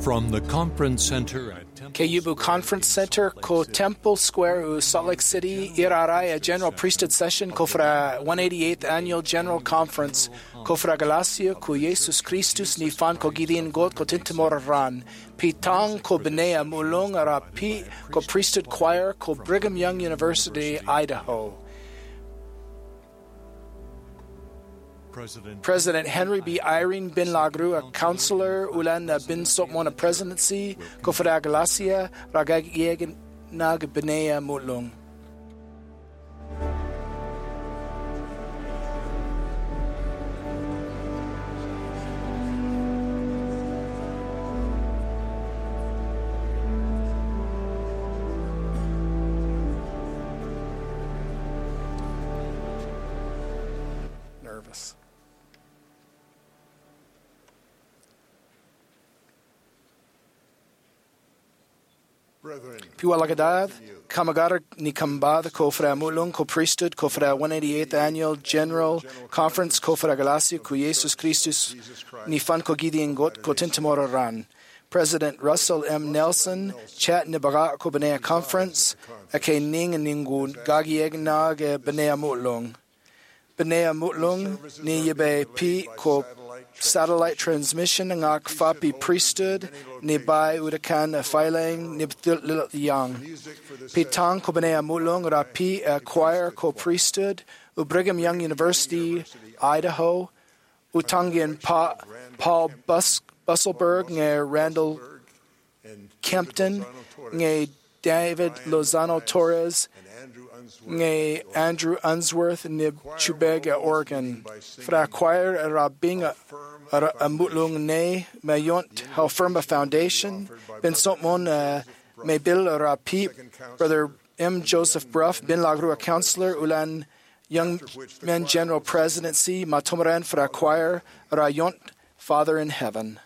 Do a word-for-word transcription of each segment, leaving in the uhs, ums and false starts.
From the Conference Center at Kayubu Conference Center, ko Temple Square, u Salt Lake City, Iraraya General Priesthood Session, ko fra one eighty-eighth Annual General Conference, ko fra Galacia, ko Jesus Christus ni fan ko Gideon God ko Tintamoran, Pitang ko Benea Mulong ara P ko Priesthood Choir, ko Brigham Young University, Idaho. President, President Henry B. Irene Bin Lagru, a counselor, ulan bin Sopmona presidency, kofra Galacia, ragag yegen nag benea mulung. Nervous. Piwalagadad, Kamagara ni Kambad, Kofra Mulung, Ko Priesthood, Kofra one eighty-eighth Annual General Conference, Kofra Galacia, Ko Jesus Christus, ni fan ko Gideon Got, Ko Tintamora Ran. President Russell M. Nelson, Chat Nibaga Ko Benea Conference, Ake Ning Ningun, Gagieg Nag Benea Mutlung. Benea Mutlung, ni Yebe P. Ko Satellite transmission ng Fapi priesthood ni Bai Udakan Filing ni Yang. Pitang ko Benea Mulong Rapi a choir ko priesthood u Brigham Young University, Idaho. Utangian pa, Paul Bus, Busselberg ng Randall Kempton ng David Lozano Torres ng Andrew Unsworth ni Chubega, Oregon. Fra choir rabing a mutlung ne mayont how firm a foundation. Ben Sotmon may bill rapi. Brother M. Joseph Bruff, Bin Lagru, a counselor, Ulan Young Men General Presidency, Matomaran fra choir, Rayont, Father in Heaven.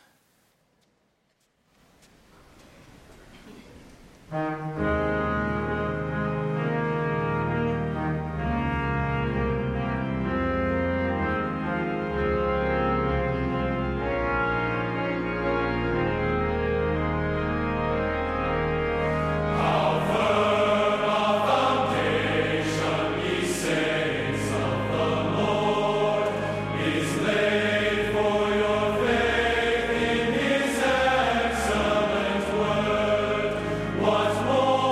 Once more.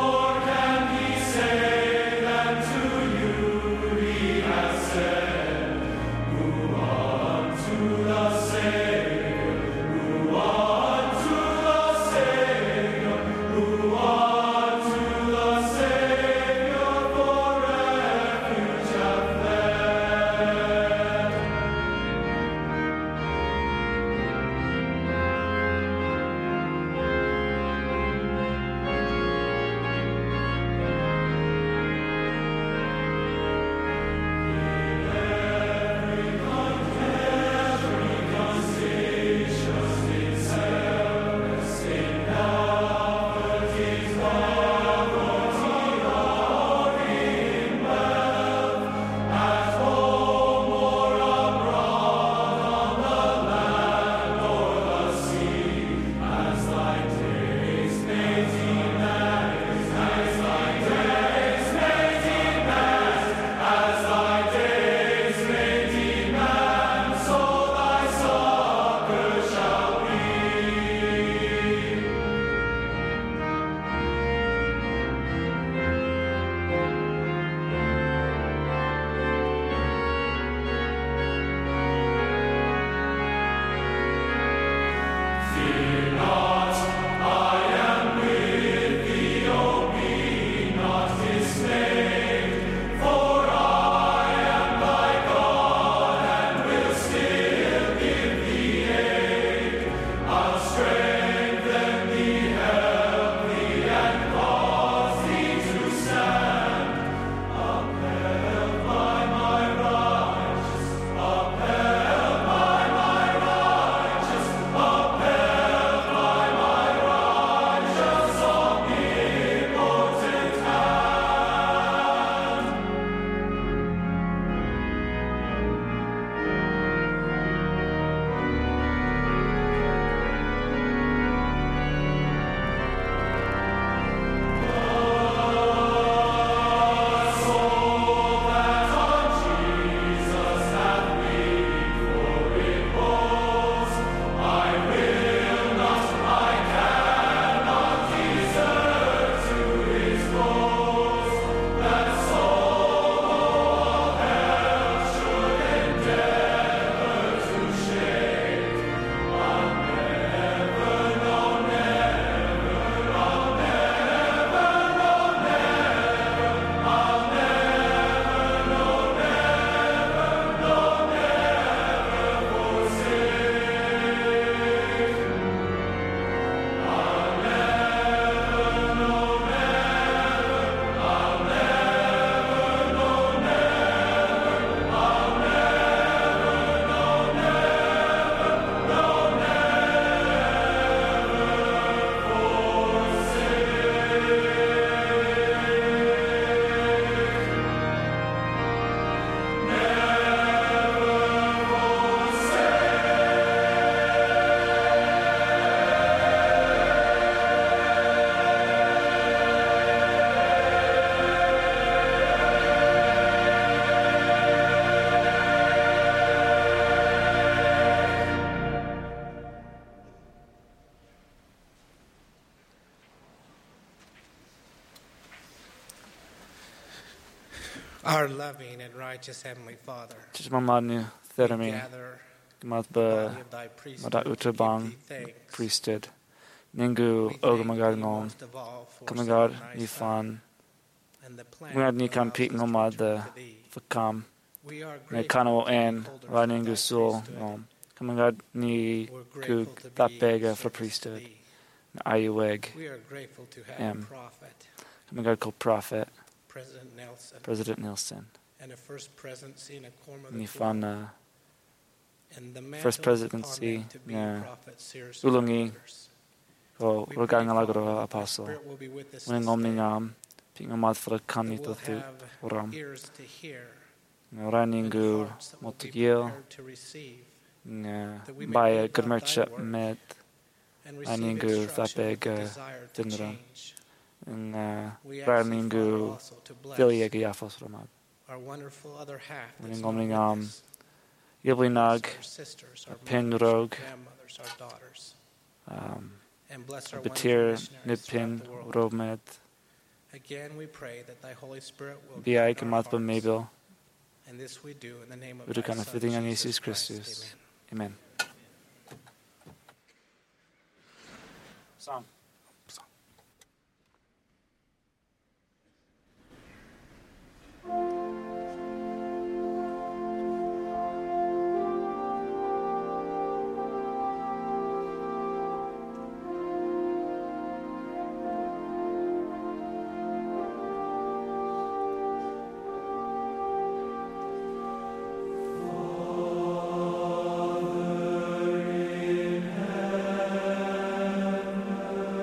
Our loving and righteous Heavenly Father, Tis mamani we thermi gather mat the ba body of thy priesthood mada to give utabang thee thanks. priesthood. We Ningu thank ogamagar thee ngom most of all for kamagar sending thy ni Son fan and the plan ngad ni that kan allows pik us to ngomad return the to thee. fakam We are ne grateful kano to be en holders of running thy sul priesthood. ngom kamagar ni We're kug grateful to that be in bega service for to priesthood thee. ayueg We are grateful to have Em. a prophet, kamagar ko prophet President Nelson, President Nelson and a first presidency in a quorum of ni the twelve, fan uh, and the mantle first is presidency upon them to be nga prophets, seers, ulungi and leaders. ko We pray, rogang Father, alagro that thy apostle Spirit will be with us when this ngom ni day, ngam pik ngomad for that kani we'll to tu have ram ears to hear nga running and go hearts that will be motigil prepared to receive, nga that we may by be a about good thy merchant work met and running receive go that instruction with big the uh, desire to dinner change. nga We ask thee, running Father, go also to bless Filia Giafos Ramad. our wonderful other half When that's in not Gomling with am us. Yiblinag, Bless our sisters, our Pin mothers, our Rogue, grandmothers, our daughters, um, and bless our Batir, wonderful missionaries Nipin, throughout the world. Romed, Again, we pray that thy Holy Spirit will Bi guide Ike our Matba hearts, Mabil, and this we do in the name of Udu thy kana Son, fitting an Jesus Jesus Christ. Christus. Amen. Amen. Song. Father in heaven,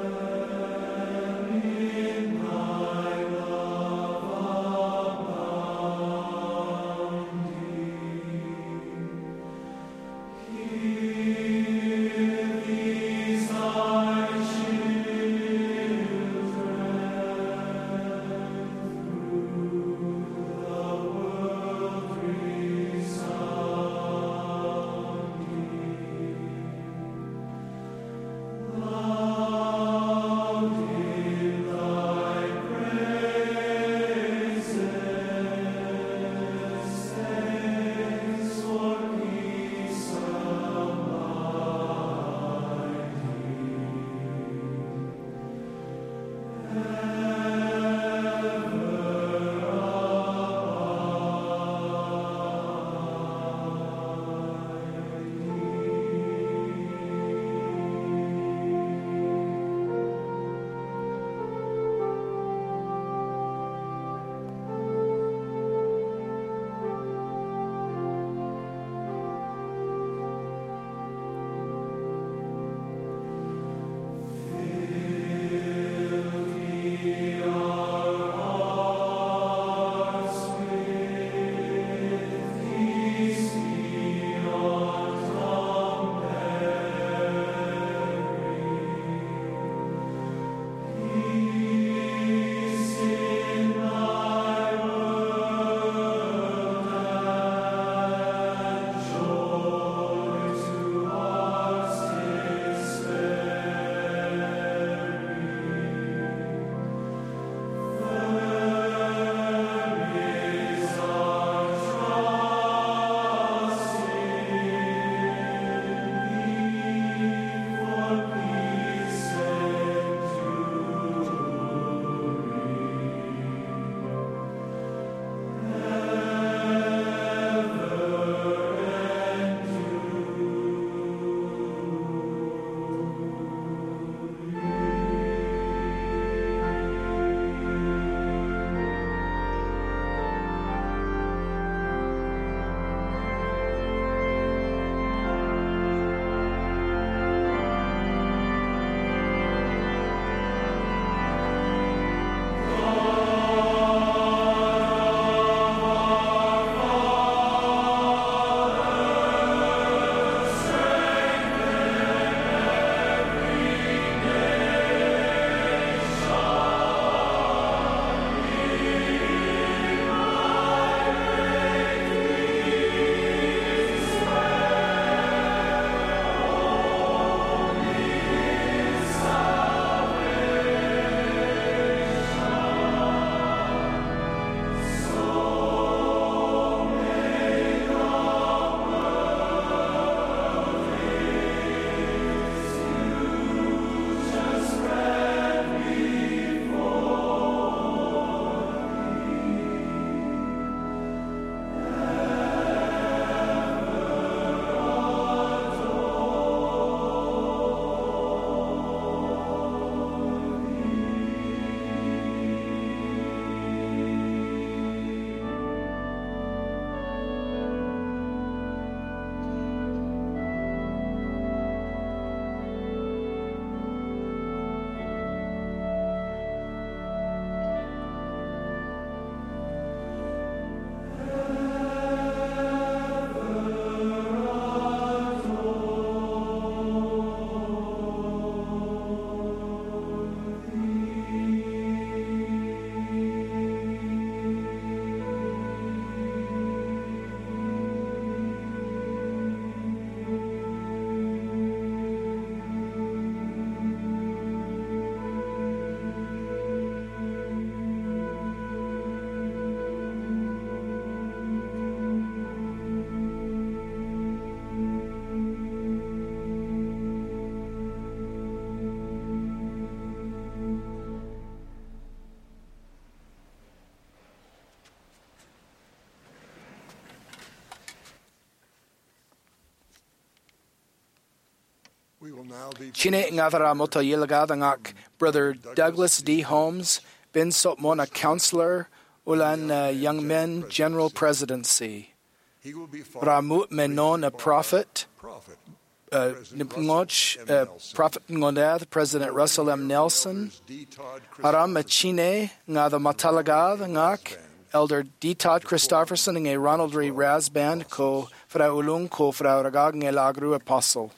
Chine ngadara moto yilagad Brother Douglas D. Holmes, Ben Sotmon, a counselor, Ulan uh, Young Men General Presidency. Ramut Menon, a prophet, uh, Nipngoch, uh, Prophet Ngonad, President Russell M. Nelson. Aram Chine ngada Matalagad ngak, Elder D. Todd Christofferson, ng Ronald Ray Rasband, ko fra ulung ko fra ragag ng lagru apostle.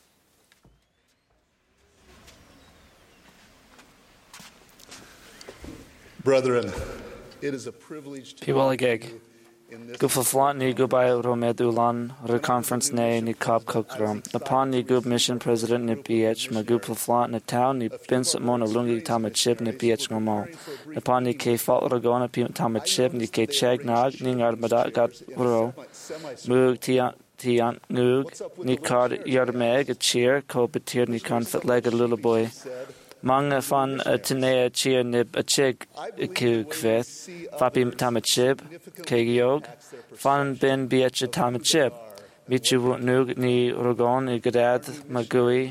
Brethren, it is a privilege to Piwaligeg. Gufla flant ni gubai romed ulan re conference ne ni kap kokram. Upon ni gub mission president ni ph ma gupla flant ni town ni pinsat mon alungi tama chip ni ph ngamo. Upon ni ke fault ragona pi tama chip ni ke cheg nag ni ngar madat gat ro. Mug tian tian ngug ni card yarmeg a cheer ko betir ni confit leg a little boy. Mang fan a tinea cheer nib a chig ku kveth, fapi tamachib, kegiog, fan bin biach a tamachib, michu nug ni rogon i gadad magui,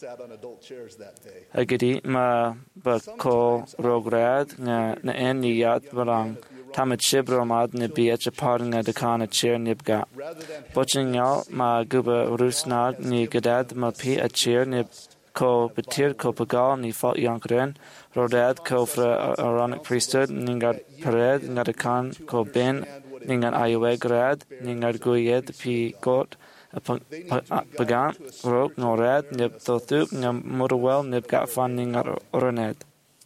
agadi ma bako rograd, na na en ni yat barang, tamachib romad ni biach a parting a dekana cheer nibga. Butching yal ma guba rusnag ni gadad ma pi a cheer nib. Ko betir ko pagal ni fought yankren, rodad ko fra Aaronic priesthood, ningar pared, ngadakan ko ben, ningan ayuwe grad, ningar guyed pi got, pagan, rok, norad, nib thotup, ngam murwell, nib gatfan ningar oroned.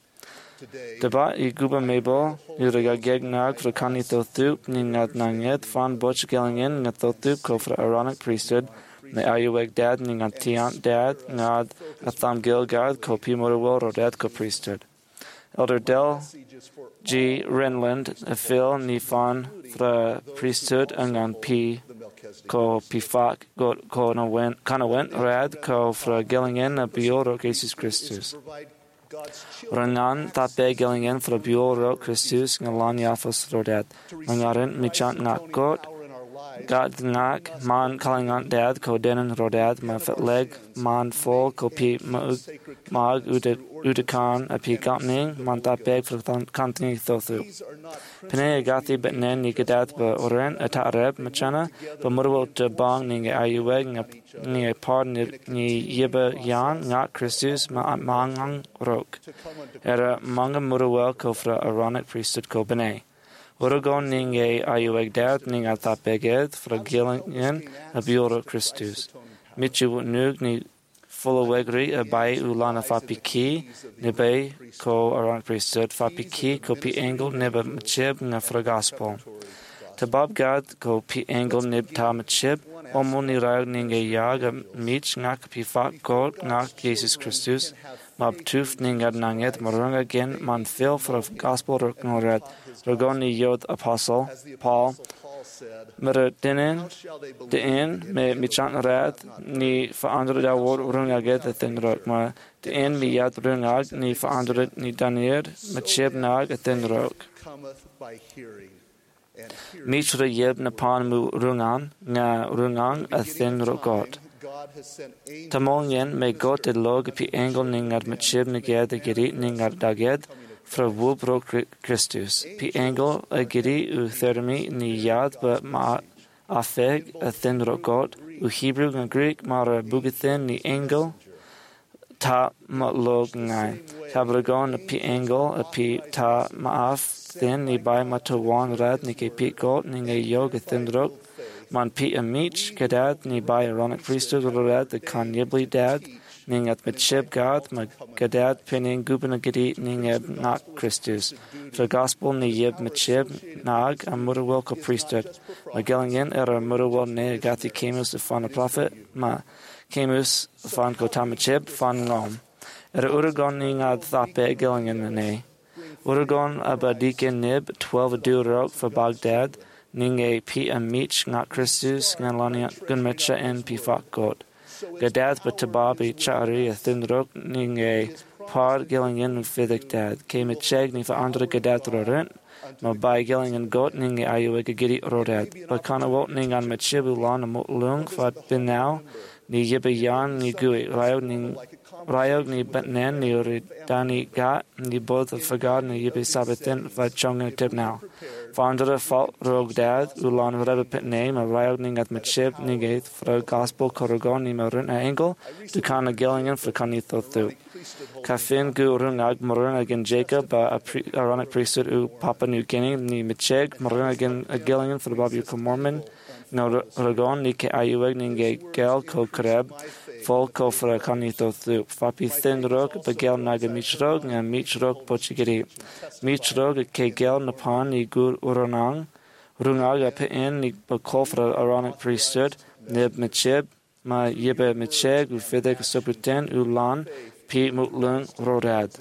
Deba i guba mabel, yuraga gegnag fra kani thotup, ningat nanged, fan butch gelingen, nga thotup ko fra Aaronic priesthood, na ayuweg dad ning an tiant dad ngad atham gilgad ko pimorwell rodad ko priesthood. Elder Del G. Renland a Phil ni fan fra priesthood angan pi ko pifak got ko na went kana went rad ko fra Gillingen a bioro Jesus Christus. Rangan tape Gillingen fra bioro Christus ngalan yafos rodad. Ngaren michant ngakot Gad ngak man kalingan dad ko denen rodad ma fet leg man fol ko pi mag udakan a pi gapning man ta beg for kanting thothu. Pene gati bet nen ni gadad ba oren a tareb machana ba murwal te bang ning ayuweg ni a par ni yeba yan ngak Christus ma mangang rok. Era manga murwal ko fra Aaronic priesthood ko bene. Orogon ninge ayuweg dad ning atapeged fra Gillingen a bioro Christus. Michu nug ni followegri a bai ulana fapiki nebe ko Aaronic priesthood fapiki ko pi angle neba machib nga fra gospel. Tabab gad ko pi angle nib ta machib omo ni rag ninge yag a mich ngak pi fak god ngak Jesus Christus mab tuf ningad nanget marunga gen man fil fra gospel roknorat Rogon ni yod apostle Paul Mera dinen den me michant rad ni veranderde da word runga get the thing rok ma den mi yad runga ni veranderde ni danier met cheb nag a thing rok Mitra yeb na pan mu rungan nga rungang a thing rok god Tamongen me got de log pi angle ningar met cheb naged a gerit ningar daged fra wubro Christus. Pi angle a giri u thermi ni yad ba ma afeg a thin rogot u Hebrew and Greek mara bugathin ni angle ta ma log ngai. Tabragon a pi angle a pi ta ma af thin ni by ma to wan rad ni ke pi got ni nga yog a thin rog man pi a mich kadad ni by Aaronic priesthood rad the kan yibli dad ning at mitchib God, ma gadad pinning gubanagadi ning eb not Christus. For gospel ni yeb mitchib nag a murwell ko priesthood. Ma gellingen er a murwell ne gati kemus a fan a prophet, ma kemus fan ko tamachib fan ngom. Er a uragon ning ad thape gellingen ne. Uragon abadikin nib twelve a durok for Baghdad, ning a pi a mich not Christus, ngalania gunmecha en pi fak God. Gadad but tababi chari a thin rok ning a par gillingen fidik dad came a cheg ni for andre gadad rorent ma by gillingen got ning a ayuwe gidi rodad but kana wot ning an machibu lan a lung fat bin now ni yiba yan ni gui rayog ni rayog ni batnen ni uri dani gat ni both of fagad ni yibi sabatin va chong tip now. Founder fault rog dad ulan reba pit name a rayog ning at machib ni gaith for gospel korogon ni marun a angle to kana gillingen for kanitho thu. Kafin gu rungag marun again Jacob a Aaronic priesthood u Papua New Guinea ni micheg marun again a gillingen for the Babu Mormon no ragon ni ke ayueg ninge gel ko kreb Vol ko for kanitho thu. Fapi thin rog bagel naga michrog nga michrog pochigiri. Michrog ke gel napan ni gur uronang. Rungaga pe in ni bakol for Aaronic priesthood. Nib michib ma yibe micheg u fidek subuten ulan pi mutlung rodad.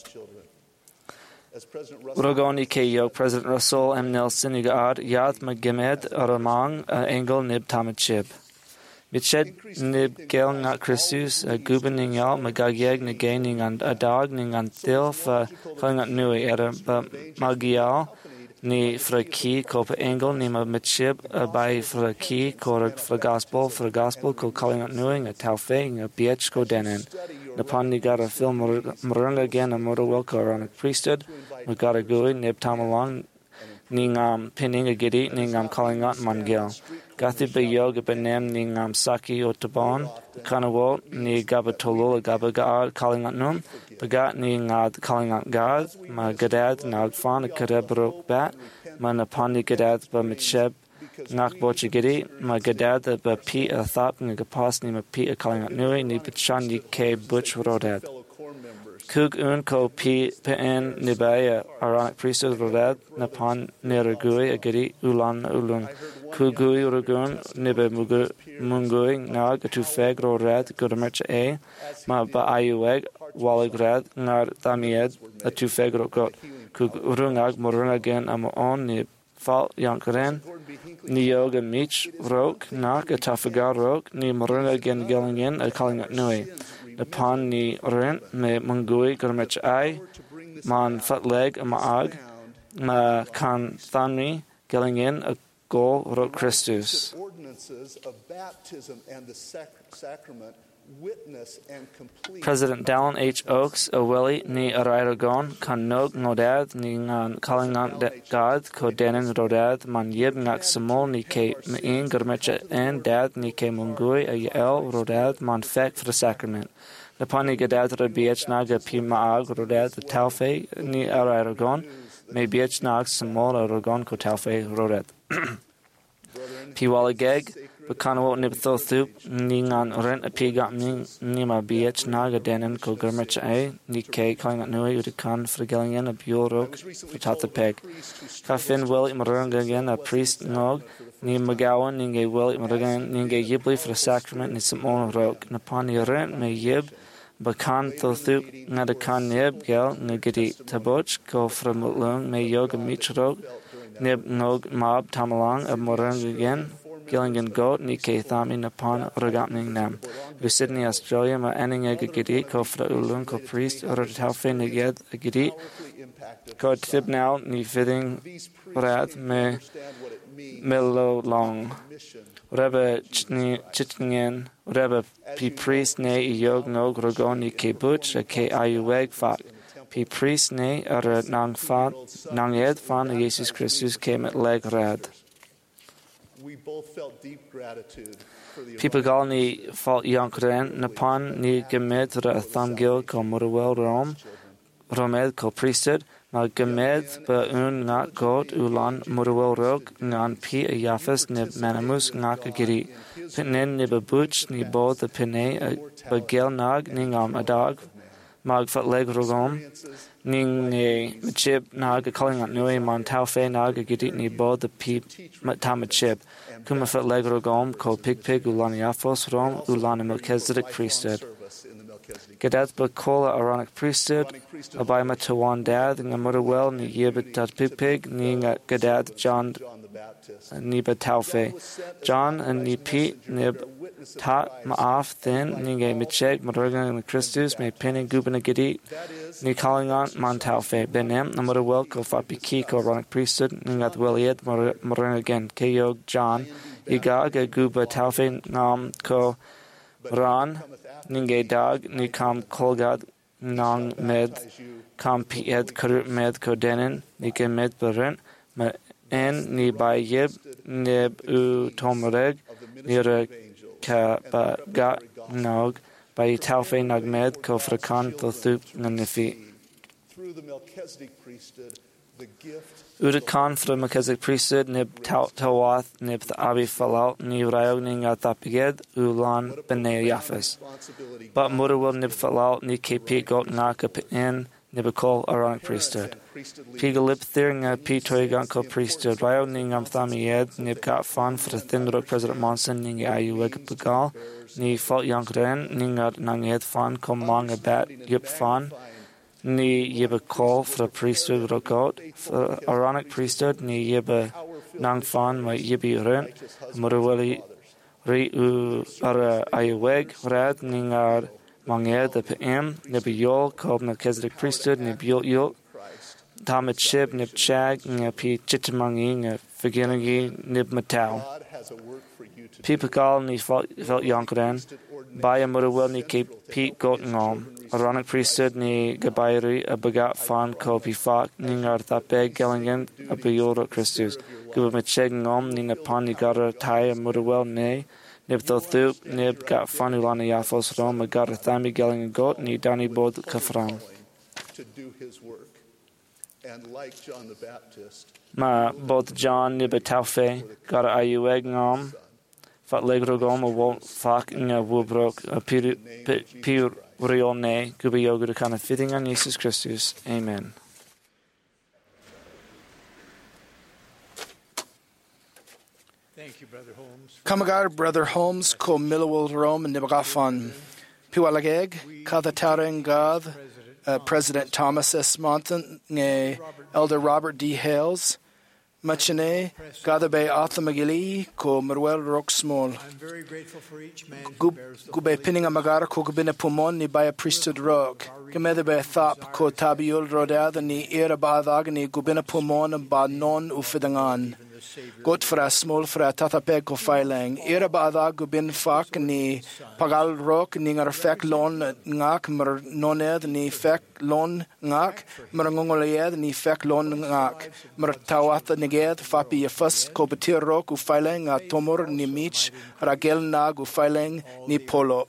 Rogoni ke yo President Russell M. Nelson igad yad magimed aramang engel nib tamachib. Mitched nib gel ngat Christus a gubening yal magagieg negaining and a dog ning and til fa kangat nui era ba magial ni fra ki ko pa engel ni ma mitchib a by fra ki ko fra gospel fra gospel ko calling at nuing a taufing a biech ko denen. Napon ni got a film marunga again a motor wilko Aaronic priesthood we got a gui nib tamalong ning um pinning a giddy ning um calling out mangil. Gathi be yoga benem ning um saki otabon kanawo ni gabatolo gabaga calling out num bagat ning ad calling out god ma gadad nagfan a karebrok bat man upon ni gadad ba mitcheb nak bochigidi ma gadad ba pi a thop ni gapas ni ma pi a calling out nui ni bichan ni ke butch rodad Kug un ko pi pen nibaya Aaronic priesthood rodad napon neragui agiri ulan ulung kugui urugun nibe mungui nag tu feg rodad gudamercha a ma ba ayueg waligrad nar damied a tu feg rogot kug urungag morungagen am on ni fal yankaren ni yoga mich rok nak a tafagar rok ni morungagen gelingen a calling at nui Upon ni rent me mungui gurmech ai man fatleg maag ma kan thani gelling in a go ro Christus. President Dallin H. Oaks a willi ni arairagon kan nog nodad ni ngan calling on God ko denen rodad man yib ngak samol ni ke in gurmecha and dad ni ke mungui a el rodad man fek for the sacrament. Napani gadad rabiech naga pi maag rodad taufe ni arairagon me biech nag samol aragon ko taufe rodad. Pi walageg Bakanawo nibtho thup ningan rent a pigat nima biech naga denen ko gurmech a ni ke calling at nui udikan frigilingen a biorok fitata peg. Kafin willi marungagen a priest nog ni magawan ninge willi marungagen ninge yibli for the sacrament ni samon rok napani rent me yib bakan tho thup ngadakan nib gel ngagidi taboch ko framutlung me yoga mitrok nib nog mab tamalang a marungagen Gillingan goat ni ke thami napon ragatning nam. U Sydney, Australia, ma ending a gidi ko fra ulun ko priest or taufe neged a gidi ko tib now ni fitting rat me melo long. Reba chitni chitningen reba pi priest ne yog no grogon ni ke butch a ke ayueg fat. Pi priest ne ar nang fat nang ed fan Jesus Christus came at leg rad. People call ni fault yankren napon ni gemed ra thangil ko murwel rom romed ko priesthood na gemed ba un ngat god ulan murwel rog ngan pi a yafes ni manamus ngak giri pinen ni babuch ni both the pine ba gel nag ningam adag mag fat leg rogom ning ni chip nag calling at nui man taufe nag gidi ni both the pi tamachip kuma fat leg rogom ko pig pig ulan yafos rom ulan Melchizedek priesthood Gadat ba kola Aaronic priesthood abay matawan dad nga murwel ni yibet dat pig pig ni nga gadat John ni ba taufe John and ni pi nib ta maaf thin ni nga micheg marurgan Christus me pinning gubana gidi ni calling on man taufe benem na murwel ko fapiki ko Aaronic priesthood ni nga tweliet marurgan again kayog John igag a guba taufe nam ko Ran, ninge dag, ni kam kolgad, nang med, kam pied kurut med kodenen, ni ke med berent, ma en ni by yib, nib u tomreg, nire ka ba ga nog, by taufe nag med, ko frakan thothup nanifi. Through the Melchizedek priesthood, the gift Udakan fra Melchizedek priesthood, nib tawath, nib abi falau, ni rayog ni ngatapiged, ulan bene yafes. But murderwil nib falau, ni kepi got ngaka in, nibakol Aaronic priesthood. Pigalip thirnga pitoiganko priesthood, rayog ni ngamthamied, nib kat fan fra thinrok President Monson, ni ayuweg pagal, ni falt yankren, ni ngat nanged fan kom manga bat, yip fan, ni yibba call for priesthood rokot, for Aaronic priesthood, ni yibba nang fan ma yibbi rent, murwali ri u ara ayaweg, rad ningar manged the P M, nibbi yol, called Melchizedek priesthood, nib yol yol, tamit shib, nib chag, nib pi chitamangi, nib figinagi, nib matau. People call ni felt yankren, by a murwil ni keep Pete Gotengom. Aaronic priesthood ni gabayri a begat fan ko pifak ningar tapeg gelingen a beyoro Christus. Guba mechegngom ni napan ni gara tai a murwil ne, nib thothup nib gat fanulana yafos rom a gara thami gelingen got ni dani bod kafram. to do his work. And like John the Baptist, Ma both John nib a taufe gara ayuegngom. Fat legrogom a wol fak nga wubrok a pir pir rione gubi yoga kana fitting on Jesus Christus. Amen. Thank you, Brother Holmes. Kamagar, Brother Holmes, ko Millowell Rome and Nibagafan. Piwalageg, Kathataren Gath, uh, President Thomas S. Monton, Elder Robert D. Hales, Machine, Gadabe Athamagili, ko Merwell Rock Small. I'm very grateful for each man who Gub bears the Gube Pinning Amagara, ko Gubina Pumon, ni by a priesthood rock. Gemedebe Thap, ko Tabiul Rodad, ni Era Badagani, Gubina Pumon, Ba non Ufidangan. Got fra small fra tatapeg ko failang. Era baada gubin fak ni pagal rock ni ngar fek lon ngak mer noned ni fek lon ngak mer ngongoled ni fek lon ngak mer tawat neged fapi yafas ko betir rock u failang a tomor ni mich ragel nag u failang ni polo.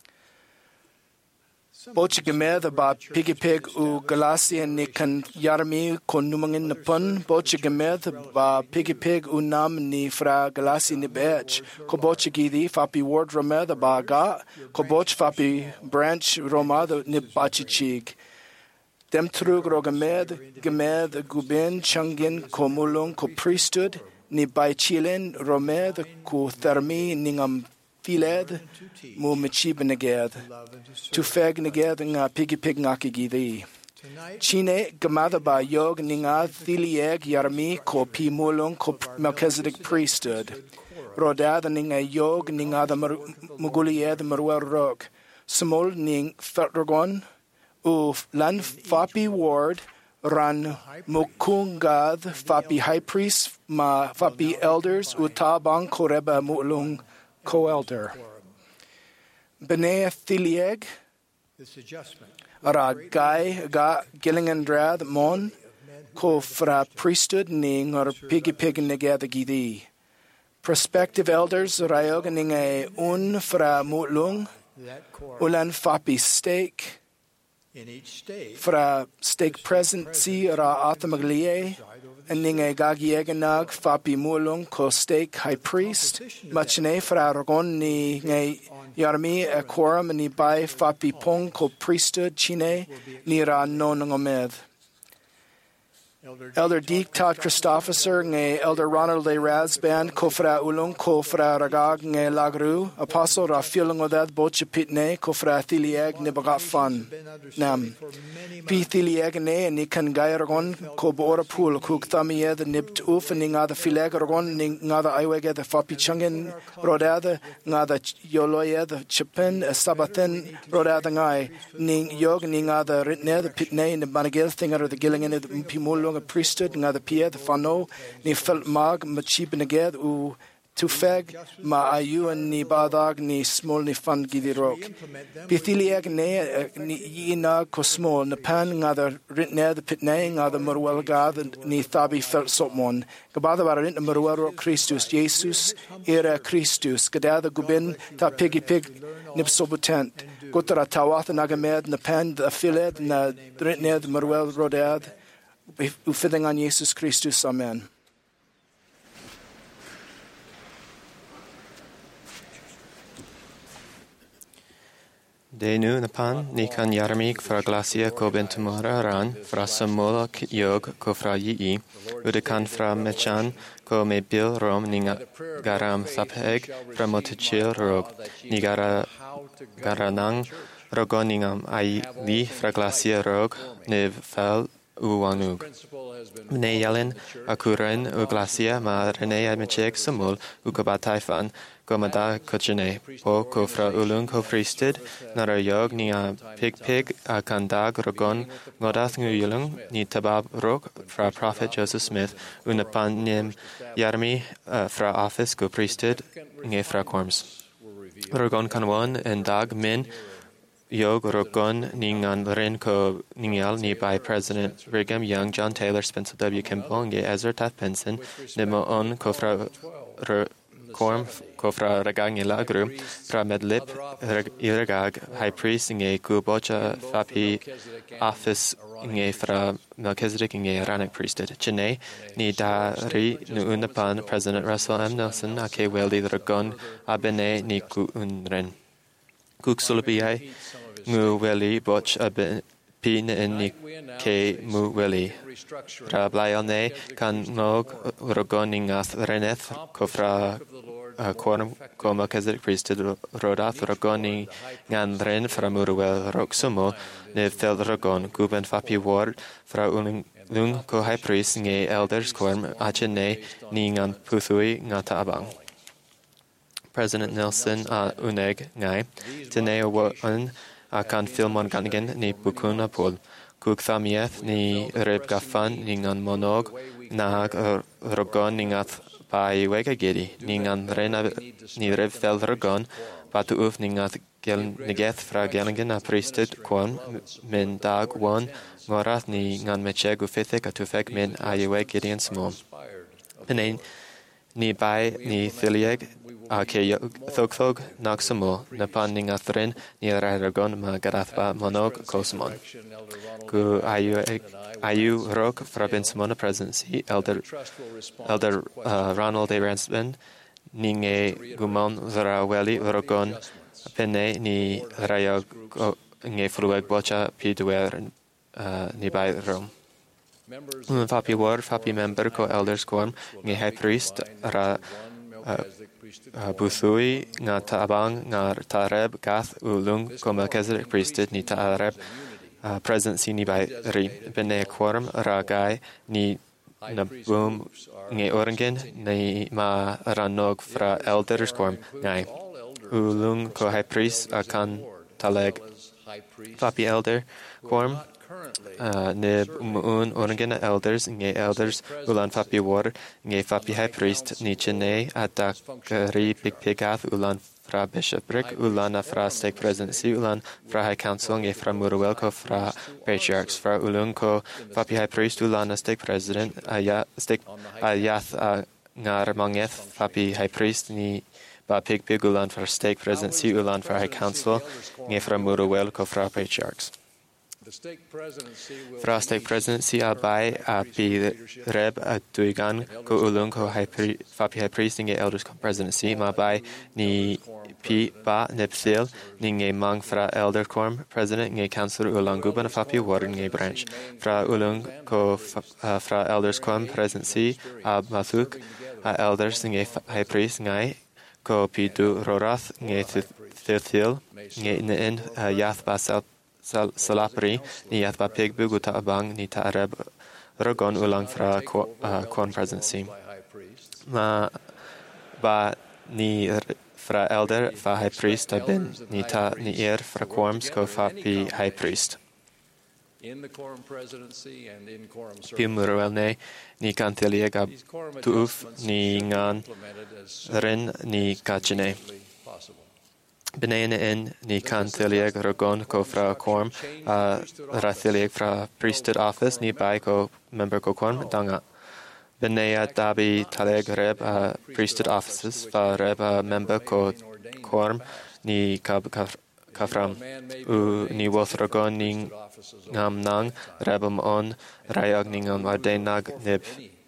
Boch gemed ba piggy pig u galasian ni kan yarmi kon numangin napun boch gemed ba piggy pig u nam ni fra galasi ni bech ko boch gidi fapi ward romed ba ga ko boch fapi branch romad ni bachichig dem trug ro gemed gemed guben changin ko mulung ko priesthood ni by chilen romed ko thermi ningam filed mu michib neged to feg neged nga piggy pig ngaki gidi chine gamada ba yog ninga thilieg yarmi ko pi mulung ko Melchizedek priesthood rodad ninga yog ninga the mugulied merwer rock smol ning fergon u lan fapi ward ran mukungad fapi high priest ma fapi elders utabang koreba mulung co-elder. B'nai Thilieg, this adjustment. Ara Gai Ga Gillingendrad Mon, ko fra priesthood ning or piggy pig negada gidi. Prospective elders rayog ning a un fra mutlung, That core ulan fapi stake, in each state fra stake presidency ra athamaglie, and ning a gagieganag fapi mulung ko stake high priest, machne fra aragon ni ngay yarmi a quorum ni by fapi pong ko priesthood chine ni ra non ngomed. Elder Deek Todd Christopher ngay Elder Ronald A. Razban ko fra ulung ko fra ragag ngay lagru apostle ra filung odad boche pitne ko fra thilieg ni bagafan nam pi thilieg ne ni kan gairagon ko bora pool ko ktamiye the nipt uf ni nga the fileg ragon ni nga the aiwege the fapi changin rodada nga the yoloye the chipen sabathen rodada ngai ni yog ni nga the ritne the pitne ni banagel thinger the gillingen the pimulung a priesthood nga the pia the fano ni felt mag machib neged u tufeg ma ayuan ni badag ni small ni fan gidirok. Bithiliag ne ni ina ko small na pan ngada ritne the pitne ngada murwel gad ni thabi felt sopmon. Gabada bara ritne murwel Christus Jesus era Christus gadada gubin ta piggy pig nip sobutent. Gotara tawath nagamed na pan the filed na ritne the murwel rodad. Ufithing on Jesus Christus. Amen. De nu na pan ni kan jarmig fra glacia ko bentumora ran fra samola yog ko fra yi ude kan fra mechan ko me bil rom ninga garam sapeg fra motichil rog ni gara garanang rogoningam ai li fra glacia rog nev fel uwanug. Ne yalen akuren u glacia ma rene mechek samul u kabataifan Gomada Kochene, Po Kofra Ulung Ko Priestid, Nara Yog ni a Pig Pig a Kandag Rogon, Godath Nguyulung, ni Tabab Rok, Fra Prophet Joseph Smith, Unapan Nim Yarmi, Fra Office Ko Priestid, Nge Fra Corms. Rogon Kanwan and Dag Min, Yog Rogon Ningan Rin Ko Ningyal ni by President Brigham Young, John Taylor, Spencer W. Kimball, Nge Ezra Taft Benson, Nimo On Kofra Korm Kofra Ragang Ilagru, Fra Medlip, Iragag, High Priest, Nge Gubocha, Fapi, Office, Nge Fra Melchizedek, Nge Aranik Priesthood. Chene, Ni Dari, Nuunapan, President Russell M. Nelson, Ake Weldi Dragon, Abene, Ni Ku Unren. Kuksulabiai, Mu Weli, Boch, Abene. Pin in ni ke mu weli. Ra blayone kan nog rogoningath reneth kofra korm koma Melchizedek priesthood rodath rogoni ngan ren fra muruel roxumo ne fel rogon guben fapi ward fra uning lung ko high priest nge elders korm achene ni ngan puthui ngata abang. President Nelson a uneg ngai tene won akan Philmon Ganigan ni Bukuna Pol. Kuk Thamieth ni Rib Gafan ni ngan monog nag rogon ni ngath bai wega giri ni ngan rena ni Rib Fel rogon batu uf ni ngath gel nigeth fra Ganigan a priesthood kwon min dag won ngorath ni ngan mecheg ufithik atufek min ayewe giri en smom. Pinain ni bai ni thilieg a ke thogthog naxamo na pan ning athrin ni ragon ma garathba monog kosmon ku ayu ayu rok fra bensimona presidency elder elder uh, Ronald A. Ransman ninge gumon zara weli rogon pene ni raya nge frueg bocha pidwer uh, ni bai rom un fapi war fapi member ko elders korm nge high priest ra uh, Uh, Buthui nga taabang nga tareb gath ulung ko Melchizedek priesthood ni taareb uh, presidency ni by ri bene quorum ragai ni na boom nge orangen ni ma ranog fra elders quorum ngai ulung ko high priest akan taleg papi elder quorum Uh, nib muun orangen elders nge elders ulan fapi war nge fapi high priest ni chene atak ri pig pigath ulan fra bishopric ulan fra stake presidency ulan fra high council nge fra muruel ko fra patriarchs fra ulung ko fapi high priest ulan stake president aya stake ayath uh, ngar mangeth fapi high priest ni ba pig pig ulan fra stake presidency ulan fra high council nge fra muruel ko fra patriarchs. Fra stake presidency a bai a pi reb a duigan ko ulung ko fapi high priest nge elders ko presidency ma bai ni pi ba nepsil ni nge mang fra elder korm president nge council ulang guban fapi war nge branch fra ulung ko uh, fra elders korm presidency a mathuk a elders nge high priest ngai ko pi du rorath nge thithil nge in uh, yath basal Sal salapri ni yathba pig buguta abang ni taareb rogon ulang fra kon presidency. Ma ba ni fra elder fa high priest bin ni ta ni er fra quorms ko fa pi high priest. in the quorum presidency and in quorum Più service. murwel ne ni kan tilieg ab These quorum tuuf adjustments ni should be ngan implemented as soon rin ni as kachine. feasibly possible. Benene in ni kan tilieg rogon ko fra quorum a rathilieg fra priesthood office ni bai ko member ko quorum danga. Benea dabi taleg reb a priesthood offices fa reb a member ko quorum ni kab kafram u ni woth rogon ni ngam nang rebum on rayog ni ngam ardenag nib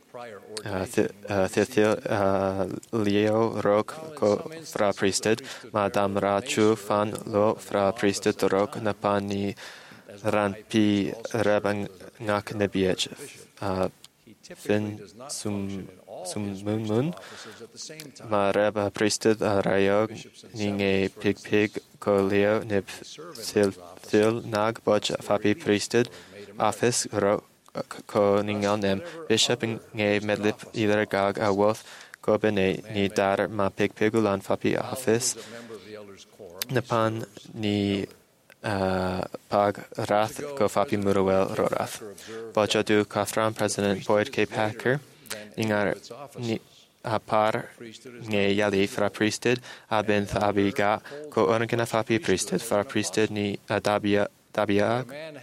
thithil leo rok ko fra priesthood madam ra chu fan lo fra priesthood rok napan ni ran pi rebang ngak nebiech fin sum sum mun mun ma reba priesthood a rayog ninge pig pig ko leo nib sil sil nag boch fapi priesthood office ro ko ningal nem bishop nge medlip either gag a woth ko bene ni dar ma pig pigulan fapi office napan ni Uh, pag rath go fapi muruel rorath. Bocha du kafram President Boyd K. Packer ingar ni a par nge yali fra priesthood a ben thabi ga ko organa fapi priesthood fra priesthood ni adabia dabia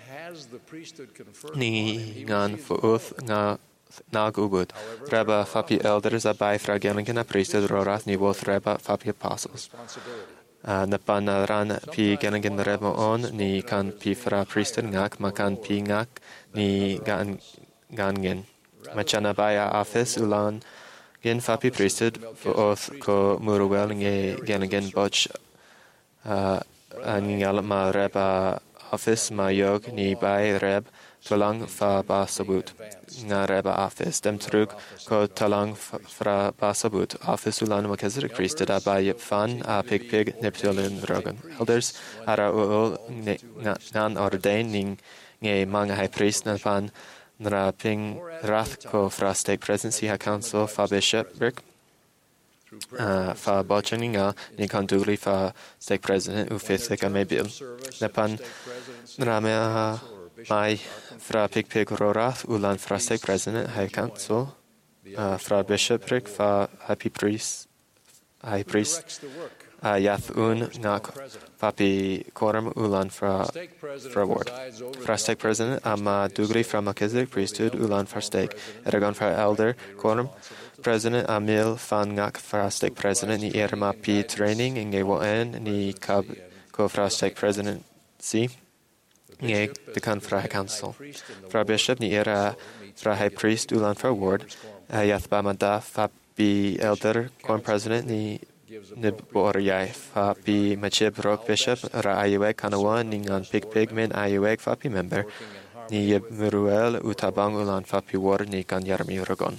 ni ngan fuuth nga nag ubud. Reba fapi elders a bai fra gelingana priesthood rorath ni both reba fapi apostles. Uh, napan ran pi genagin rebo on ni kan pi fra priesthood ngak makan pi ngak ni gan gangen machana baya office ulan gen fa pi priesthood fo oth ko muruel nge genagin boch uh, ningal ma reba office ma yog ni bai reb talang fa basabut nga reba office dem trug ko talang fra basabut office ulan makazir priesthood abai fan a pig pig neptulin rogan elders ara ul ngan ordaining nge manga high priest na fan nra ping rath ko fra stake presidency ha council fa bishop brick uh, fa bochaninga ni kanduli fa stake president u fifth ka mebil napan nra me mai fra pig pig rorath ulan fra stake president high council uh, fra bishopric fa happy priest high priest uh, yath un ngak papi quorum ulan fra fra ward fra stake president ama dugri fra Melchizedek priesthood ulan fra stake eragon fra elder quorum president amil fan ngak fra stake president ni erma pi training inge wan ni kab ko fra stake president si nge dekan fra council fra bishop ni era fra high priest ulan fra ward yath bamada fa bi elder quorum president ni nib boryai fa bi machib rock bishop ra ayuek kanawan ningan pig pigmen ayuek fa pi member ni yeb muruel utabang ulan fa pi war ni kan yarmi rogon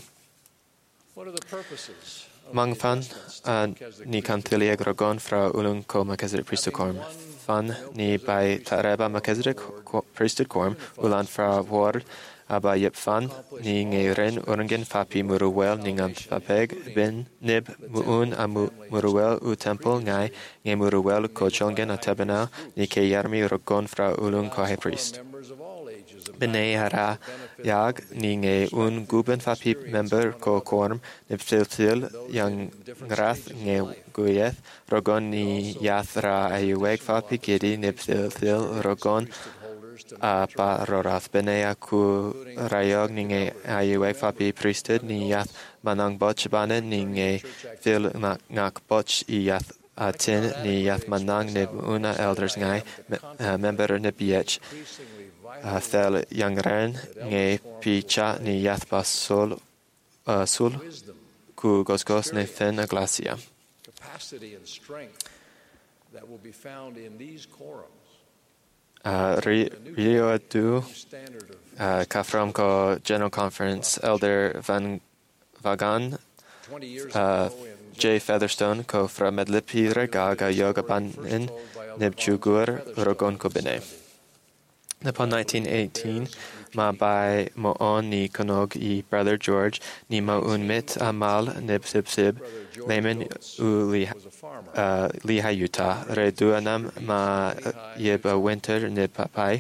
mangfan uh, ni kan tilieg rogon fra ulun ko Melchizedek priesthood quorum fan ni by tareba Melchizedek priesthood quorum ulan fra war aba yep fan ni ngeren orngen fapi muruel ningan papeg ben nib muun amu muruel u temple ngai nge muruel ko chongen atabana ni ke yarmi rogon fra ulun ko high priest bene hara yag ni nge un guben fapi member ko quorum nib til yang grath nge guyeth rogon ni yathra ayueg fapi gidi nib til rogon a pa rorath benea ku rayog ninge ayueg fapi priesthood ni yath manang boch banen ninge fil ngak boch i yath atin ni yath manang nib una elders ngai uh, member nib yech uh, fel yangren nge picha ni yath pas sol uh, sul ku gosgos ne fen a glacia capacity and strength that will be found in these quorums. Uh, Rio du uh, Kafram ko General Conference Elder Van Vagan uh, J. Featherstone ko fra Medlipi Regaga Yoga Banin Nibchugur Rogon ko Bene. Upon nineteen eighteen, ma by mo on ni konog i Brother George ni mo unmit amal nib sib sib layman u li uh, liha Utah reduanam ma yeb a winter nib papai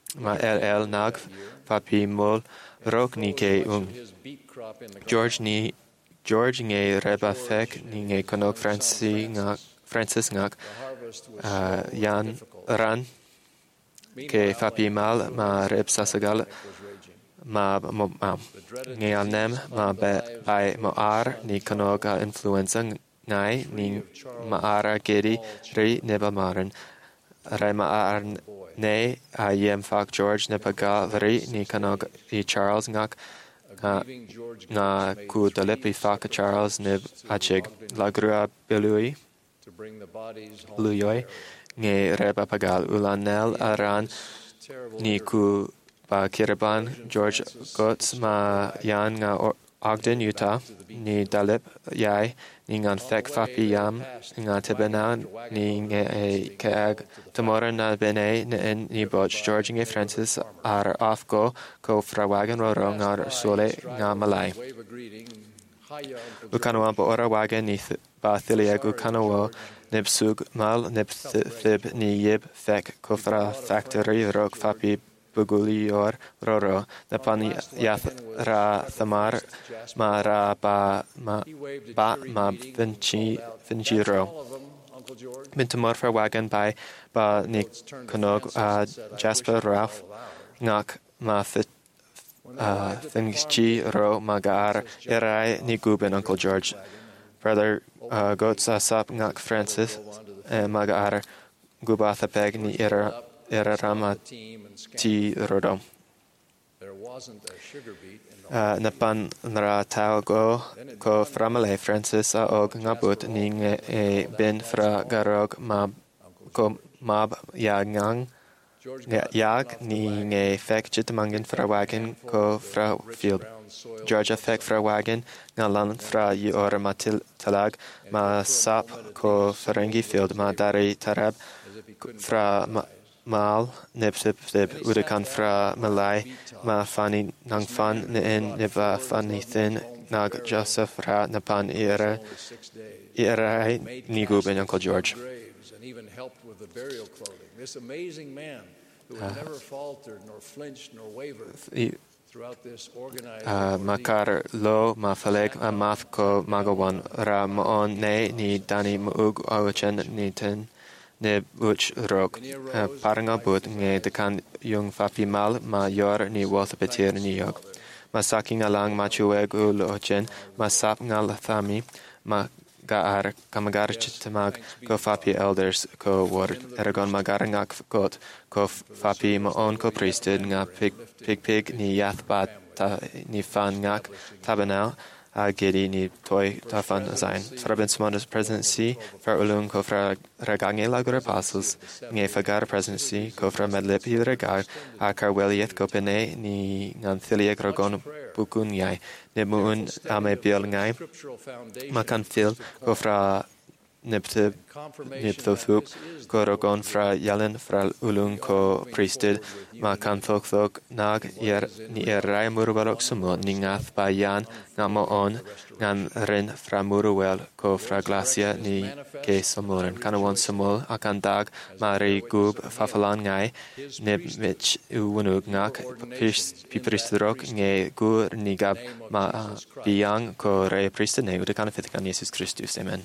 ma el el nag fapi mol rok ni ke ung. George ni George nge reba fek ni nge konok Francis ngak Francis ngak uh, yan ran ke fapi mal ma reb sasagal ma mo ma nge alnem ma be bai mo ar ni konok a influenza ngai ni ma ara gedi ri neba maran rai ma ar ne a yem fak George neba ga ri ni konok i Charles ngak nga nga ku dalepi fak Charles neb achig la grua belui luyoi nge reba pagal ulanel aran ni ku ba kiraban George Gots ma yan nga Ogden Utah ni dalip yai ni ngan fek fapi yam nga tibena ni nge e keag tomorrow na bene ni ni boch George nge Francis ar afgo ko frawagan roro nga sole nga malai ukanawa ba ora wagan ni ba thiliag ukanawa nibsug mal nib thib ni yib fek ko fra factory rok fapi bugulior roro napan yath ra thamar ma ra ba ma ba ma vinci vinciro mintamor for wagon by ba ni konog uh, Jasper Ralph ngak ma fit uh, finchi ro magar erai ni guben Uncle George brother uh, goats sap ngak Francis uh, magar gubatha peg ni era era rama ti rodom. Uh, napan nra tau go ko framale Francis a og ngabut ning e ben fra garog mab ko mab yagang yag ni nge fek chitamangen fra wagen ko fra field. Georgia fek fra wagen ngalan fra yi ora matil talag ma sap ko ferengi field ma dari tarab fra ma mal nipsip sip udakan fra malai ma fani nang fan nin niva fani thin nag Joseph ra napan era era ni guben Uncle George. And even helped with the burial clothing. This amazing man who had never faltered nor flinched nor wavered throughout this organized uh, makar lo ma faleg a math ko magawan ra maon ne ni dani muug awachen ni ten ne buch rok uh, paranga but nge dekan yung fapi mal ma yor ni wath petir ni yok ma saking alang ma chueg ul ochen ma sap ngal thami ma gaar kamagar chitmag ko fapi elders ko word eragon magarangak got ko fapi ma on ko priesthood nga pig pig pig ni yathbat ta ni fan ngak tabanal a gedi ni toy tafan sein fra bensmonas presidency fra ulung ko fra ragange lagur apostles nge fagar presidency ko fra medlip hidragar a karwelieth ko pene ni ngan thiliek ragon bukun yai ne muun ame bil ngai makan fil ko fra nepte nepto thup ko ragon fra yalen fra ulung ko priesthood ma kan thok thok nag yer ni erai murubalok sumo ni ngath ba yan ngamo on ngan rin fra muruwel ko fra glacia ni ke somoren kanawon somol akan dag mari gub fafalan ngai neb mich uwunug ngak pipristudrok nge gur ni gab ma biyang ko re priesthood ne udakan fithikan Jesus Christus. Amen.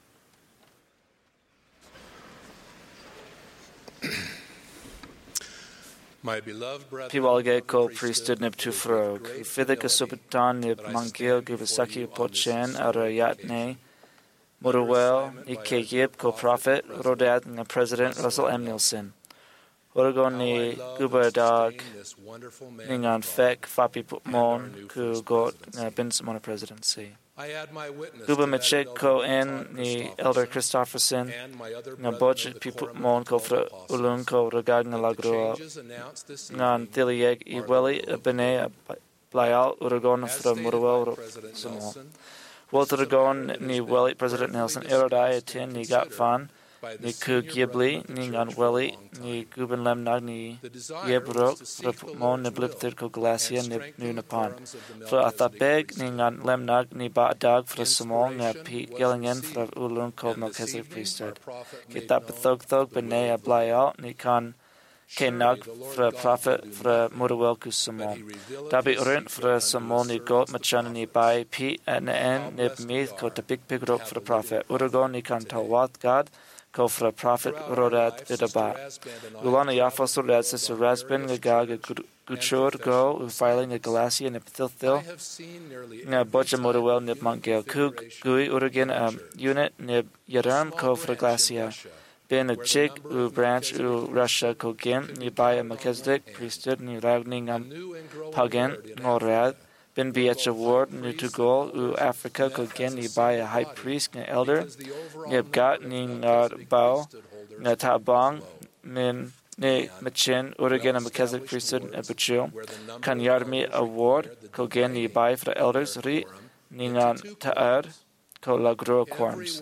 Piwalge ko priesthood nib tu frog. Fidika subitan nib mangil givasaki pochen ara yatne. Muruwel ike yib ko prophet rodat na president Russell M. Nielsen. Oregon ni guba dag ningan fek fapi mon ku got na binsamona presidency. Guba mechek ko en ni Elder Christofferson nga boch pipu mon ko fra ulun ko ragag nga lagro ngan tilieg i weli bene blayal Oregon fra Muruwel sumo. Walter Oregon ni weli President Nelson erodai atin ni gat fan ni ku gibli ni ngan weli ni guban lemnag ni yebrok fra mon ni bliptir ko glacia ni nunapan. Fra athapeg ni ngan lemnag ni ba dag fra samol nga Pete Gillingen fra ulun ko Melchizedek priesthood. Kita pethog thog bene a blayal ni kan ke nag fra prophet fra Motherwell ku Samon. Dabi urent fra Samon ni got machan ni bai pi an en nib mith ko ta big big rock fra prophet. Uragon ni kan tawat God ko fra prophet rodat idaba. Gulana yafos rodat sis rasbin gagag Guchur go filing a Galatia nip thil na bocha Motherwell nip Mongel Kug Gui Uragan um unit nip Yaram ko fra Glacia. Ben a chig u branch u Russia ko gim ni by a Melchizedek priesthood ni ragningam pagan norad. Ben be at a ward ni to go u Africa ko gim ni by a high priest ni elder nip got ni na bao na tabang min ne machin Uragan a Melchizedek priesthood a bachil kan yarmi award ko gen ni by for elders ri ningan taar ko lagro quorms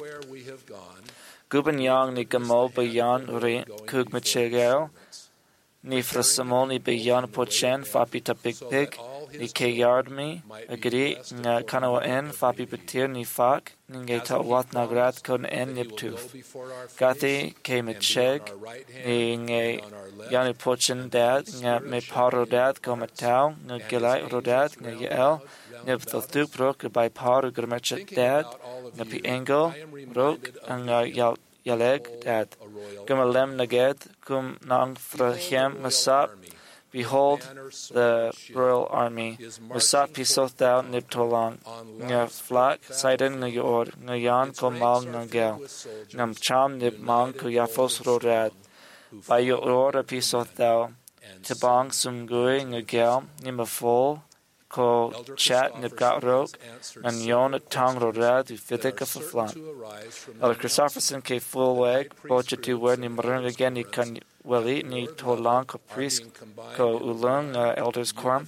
guban yang ni gamol bayan ri kug machegel ni fra samol ni bayan pochen fapi ta big pig ni ke yardmi agri nga kanawa en fapi patir ni fak ninge ta wat nagrat kon en niptuf gati ke macheg ni nge yani pochen dad nga me paro dad ko matau nga gilai rodad nga yel nib the tup rok by paro gramachet dad nga pi engel rok nga yal yaleg dad gumalem naged kum nang frachem masap. Behold, the royal army. Musat pisoth thou niptolang. Nga flak, Sidon nga yor, nga yan ko mal nga gel. Ngam cham nip mang ko yafos rodad. By your order pisoth thou. Tabang sumgui nga gel, nima full, ko chat nip gat rok, and yon tang rodad, u fidik of a flan. Elder Christopherson ke full leg, bocha tu word ni marung again, ni kan Weli ni tolang ko priest ko ulung uh, elders quorum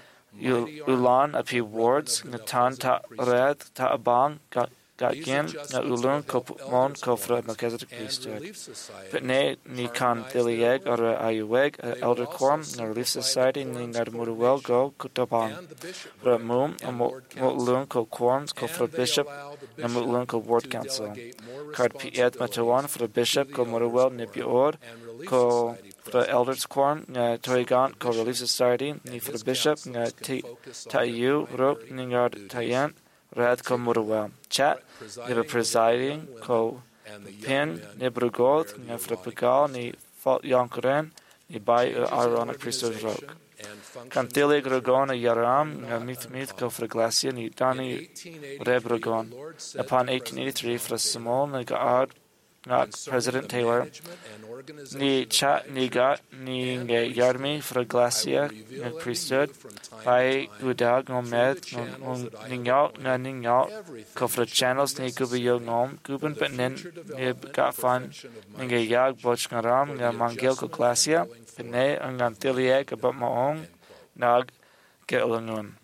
ulan api wards ngatan ta red ta abang got got gim na ulung ko mon ko fra Melchizedek priesthood but ne ni kan thilieg or ayueg elder quorum na relief society ni na Motherwell go kutabang fra mum mo ulung ko quorums ko fra bishop na ulung ko ward council card piet matawan fra bishop ko Motherwell ni bior ko fra elders quorum nga toigant ko relief society ni fra bishop nga tayu rok ningard tayan rad ko Motherwell chat niba presiding ko pin nibrugod nga fra pagal ni falt yankuren ni by ironic priesthood rok kan tilig rogon a yaram nga mit mit ko fra Glacia ni dani rebrogon upon eighteen eighty-three fra Simon nga gaad not President Taylor ni chat ni got ni nge yarmi fra Glacia nga priesthood by udag ngomed ningaw nga ningaw ko fra channels ni kubiyo ngom guban patnin ni got fun nge yag boch ngaram nga mangil ko Glacia pene ang antilieg about maong nag gelangun.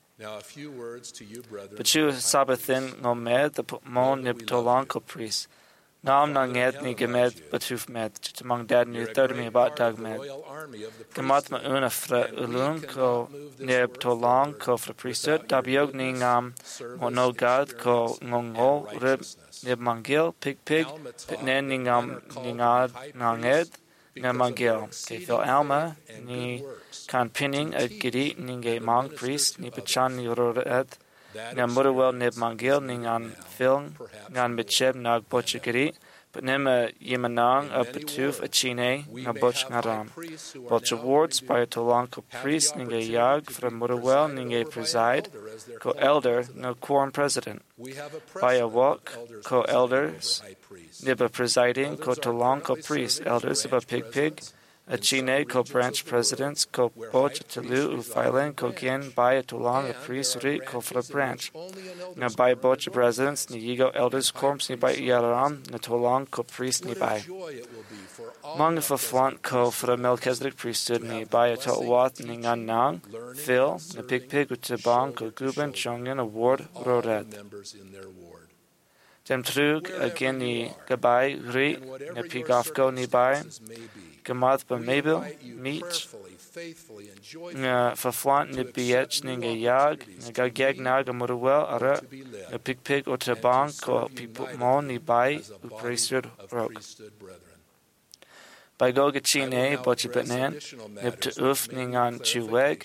But you sabathin ngomed the mon nib tolang ko priest. Nam nang ed ni gemed batuf med among dad ni third me about dag med. Gemat ma una fra ulung ko neb to long ko fra priesthood tabiog ni ngam mo no god ko ngongo rib neb mangil pig pig pitnen ni ngam ni ngad nang ed nga mangil ke fil alma ni kan pinning a gidi ni nge mang priest ni pachan ni roret nga Motherwell nib mangil ni ngan film ngan mitcheb nag bochigiri but nema yimanang a betuf a chine nga boch ngaram boch awards by tolanko priest ninge yag from Motherwell ninge preside ko elder no quorum president by a walk ko elders niba presiding ko tolanko priest elders of a pig pig a chine ko branch presidents ko boch telu u filen ko gen by a tolang a priest ri ko fra branch na by boch presidents ni yigo elders corps ni by yaram na tolang ko priest ni by mang fa font ko fra Melchizedek priesthood ni by a totwat ni ngan nang phil na pig pig ut bang ko guban chongin award rodet dem trug again ni gabai ri na pigafko ni by Gemath ba Mabel meet nga verflant ni biech ni nga yag nga gag na ga Motherwell ara nga pig pig o tabang ko people mon ni by u priesthood rock By goga chine bochibetnen nip to uf ningan chuweg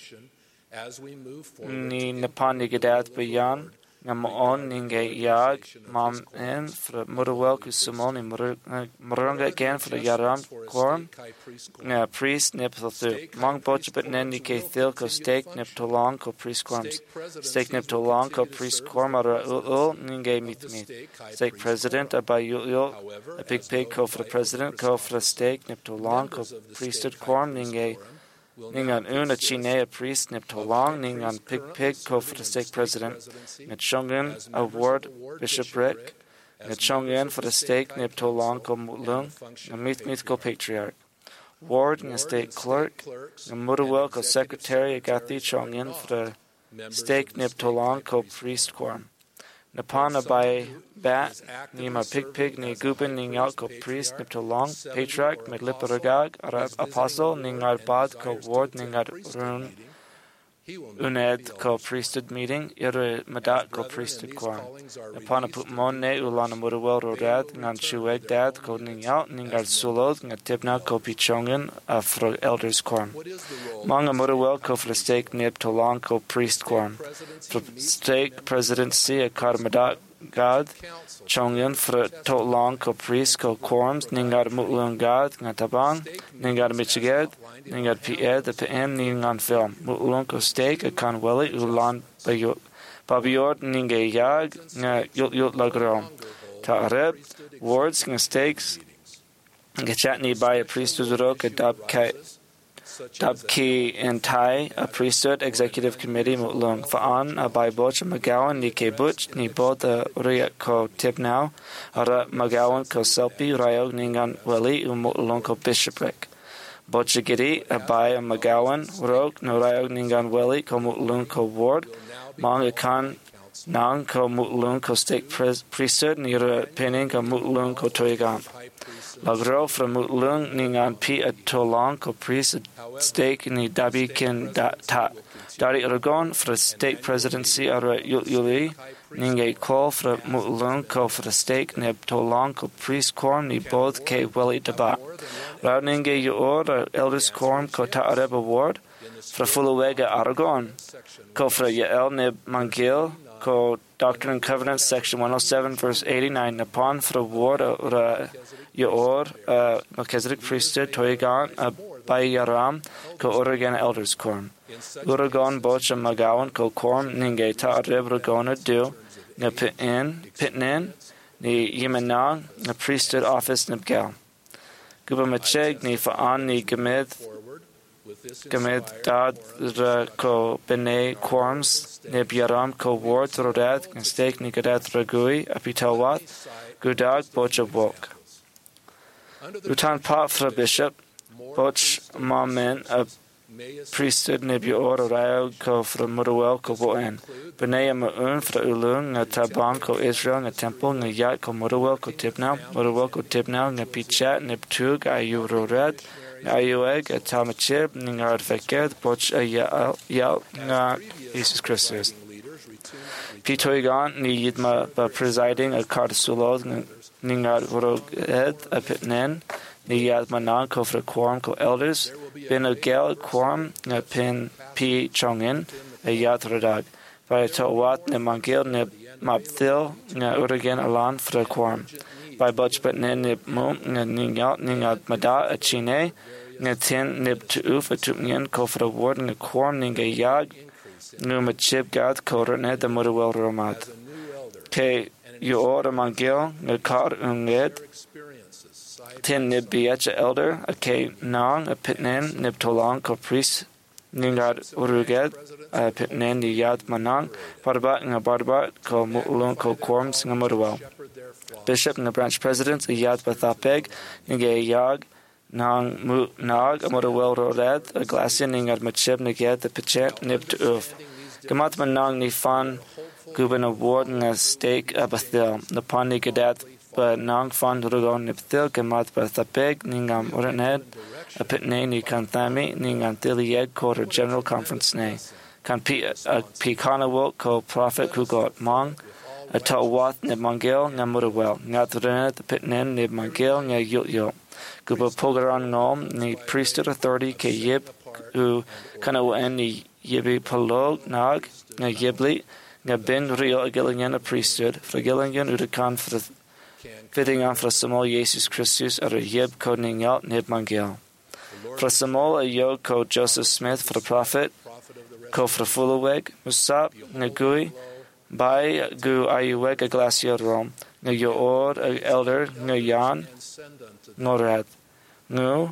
ni napani gadat bayan ngam on ninge yag mam en for murwel kusumoni murunga again for the yaram quorum nga priest nip thu mong bochibetnen ni ke thil ko steak nip to long ko priest quorums steak nip to long ko priest quorum ara ul ninge mit mit steak president abayul a big pig ko for the president ko for the steak nip to long ko priesthood quorum ninge ningan una chine a priest nip to long ningan pig pig ko for the stake president ngat shongen a ward bishopric ngat shongen for the stake nip to long ko mutlung a mit mit ko patriarch ward ngat state clerk ngat mudawel ko secretary agathi chongen for the stake nip to long ko priest quorum Napana by bat nima pig pig ni guben ning out ko priest nip to long patriarch med liparagag apostle ning ar bad ko ward ning ar run uned ko priesthood meeting ire madat ko priesthood quorum upon a put monne ulana mudawel rodad ngan chueg dad ko ning out ning ar sulod nga tibna ko pichongen afro elders quorum manga mudawel ko for the stake nip to long ko priest quorum for stake presidency a karmadat god chongen for to long ko priest ko quorums ning ar mutlung god nga tabang ning ar michiged ning ar pie the pm ning on film mutlung ko stake a conwelly ulan bayo babiord ning a yag nga yut yut lagrom ta arab wards nga stakes nga chatni by a priesthood rock a dub kai Dubki and Tai, a priesthood executive committee mutlung fa'an a by boch McGowan ni ke butch ni bod a riak ko tibnau ara McGowan ko selpi rayog ningan wali u mutlung ko bishopric. Bochigiri a by a McGowan rog no rayog ningan wali ko mutlung ko ward mang ikan nang ko mutlung ko stake priesthood ni ra pinning ko mutlung ko toigam. Lagro from mutlung ningan pi a tolong ko priest stake ni dabi kin da ta dari aragon for the state presidency ara yuli ninge call for mutlung ko for the stake ni tolong ko priest quorum ni both ke weli daba ra ninge yor elders quorum ko ta arab award for fulawega aragon ko for yael ne mangil ko Doctrine and Covenants section one oh seven verse eighty-nine upon for the ward ra Yor, uh, Melchizedek priesthood, Toigan, uh, by Yaram, ko Oregon elders quorum. Uragon, Bocha, Magawan, ko quorum, Ninge, ta Rebragona, do, ne pitin, pitnin, ni Yemenang, ne priesthood office, nibgal. Gubamacheg, ni fa'an, ni gamid, gamid, dad, ko bene quorums, nib Yaram, ko ward, rodad, and stake, ni gadat ragui, apitawat, gudag, Bocha, wok. Utan pa for a bishop, boch mamen a priesthood nebi or rayo ko for mudawel ko boen. Benea maun for ulung nga taban ko Israel nga temple nga yat ko mudawel ko tibnau, mudawel ko tibnau nga pichat nib tug ayu rored, nga ayueg a tamachib nga adveked boch a yal nga Jesus Christus. Pitoigan ni yidma ba presiding a karsulod nga ningar voroged a pitnen ni yad manan ko for quorum ko elders bin a gel quorum na pin p chongin a yad radag by to wat ne mangil ne mapthil na uragen alan for quorum by butch pitnen ne mum na ningat ningat mada a chine na tin nib to uf a tumien ko for ward na quorum ninga yag nu machib gad ko ne the mudawel romad ke you order mangil na kar unged tin nib biacha elder a ke nang a pitnen nib tolang ko priest ningad uruged a pitnen ni yad manang barbat nga barbat ko mulung ko quorum singa mudawel bishop nga branch president a yad bathapeg ninge yag nang mu nag a mudawel rodad a glacian ningad machib niged the pichet nib to uf gamat manang ni fan guben award nga stake abathil napani gadat ba nang fan rugon nipthil gamat bathapeg ningam uraned a pitne ni kanthami ningam thilieg quarter general conference ne kan pi a pi kanawok ko prophet kugot mong a tawat nib mangil nga mudawel nga threnet the pitnen nib mangil nga yut yut Guba pogaran nom ni priesthood authority ke yib u kana wen ni yibi palog nag nga yibli nga ben rio agilingen a priesthood fragilingen u de kan for fitting on for small Jesus Christus ar yib coding out nib mangel. For small a yo code Joseph Smith for the prophet ko for fulaweg musap nga gui by gu ayuweg a glacier rom nga yo or a elder nga yan norad nu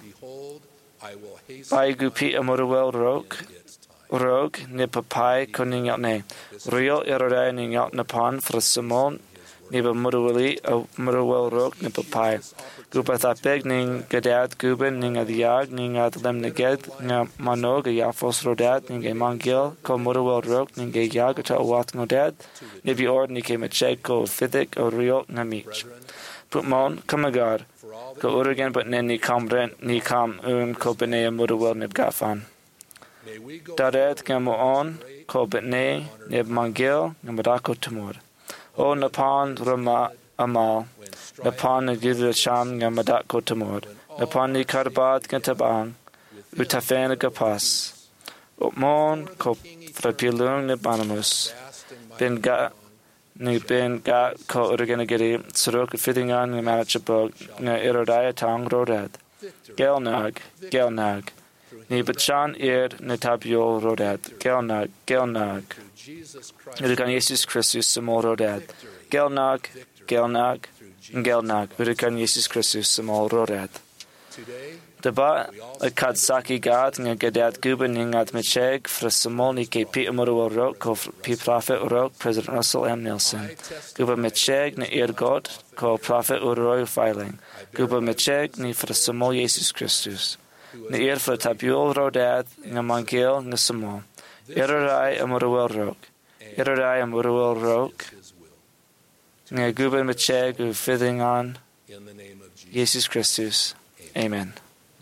by gu pi amorwell rok rog ne papai koning out ne real erorai ning out napon for simon ne ba murweli a murwell rok ne papai gu pa ta beg ning gadat guben ning adiag ning at lem neged nga manog ya fos rodat ning e mangil ko murwell rok ning e yag ta wat ngodad ne bi ord ni ke machek ko fidik o real na mich put mon kamagar ko urgen but ne ni kam rent ni kam un ko bene murwell ne gafan Daret gamo on ko betne neb mangil ngamadako tumur. O napan rama amal napan nagidra sham ngamadako tumur. Napan ni karbat gantabang utafen gapas. Upmon ko frapilung nebanamus. Ben ga ni ben ga ko urganagiri suruk fitting on ngamachapog nga irodaya tang rodad. Gelnag gelnag. Ni bachan ir netabio rodat, gelnag, gelnag. Urikan Jesus Christus samol rodat. Gelnag, gelnag, gelnag. Urikan Jesus Christus samol rodat. Deba a kadsaki gad nga gadat guben ningat mecheg fra samol ni ke pi amorwal rok ko pi prophet rok President Russell M. Nelson. Guba mecheg na ir god ko prophet uroi filing. Guba mecheg ni fra samol Jesus Christus. Na eer for tabiol rodad nga mangil nga samo. Erorai amorwel rok. Erorai amorwel rok. Nga guben macheg u fithing on Jesus Christus. Amen.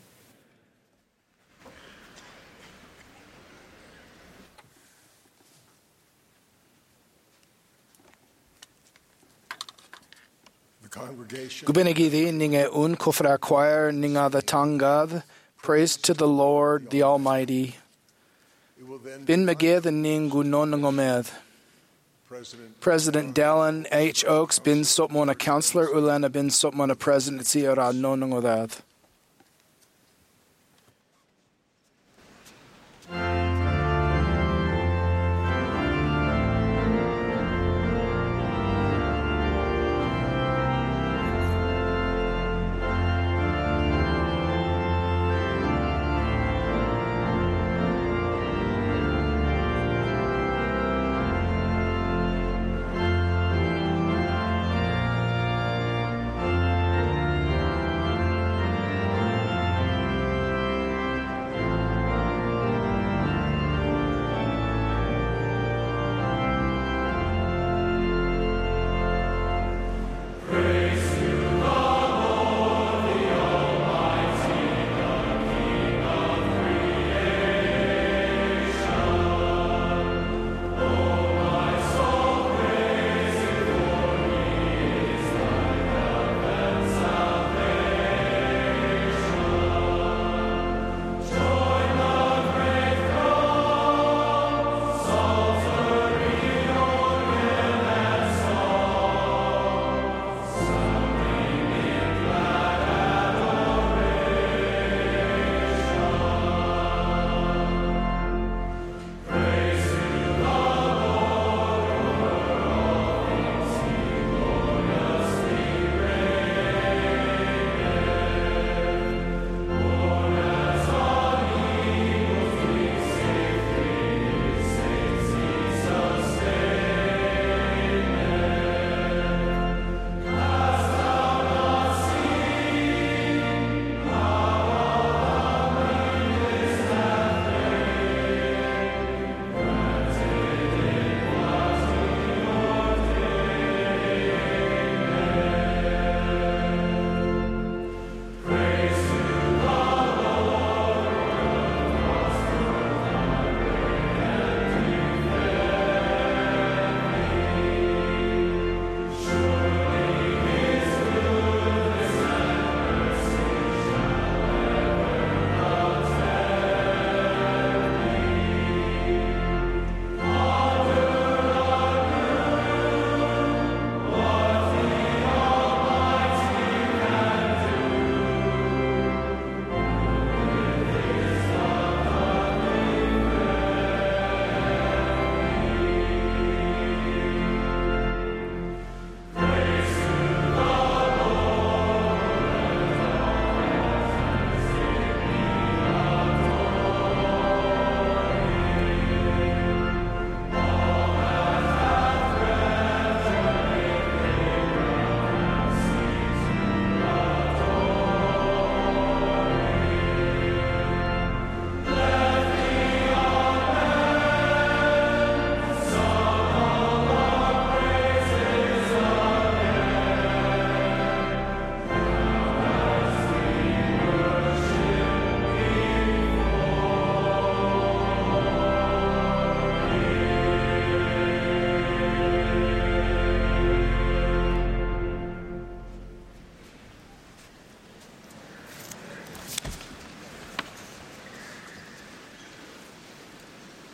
Gubinigidi ninge un kofra choir ninga the tangad. Praise to the Lord, the Almighty. Bin meged ning gunonangomed. President Dallin H. Oaks bin sopmona counselor ulana bin sopmona presidency ora nonangodad.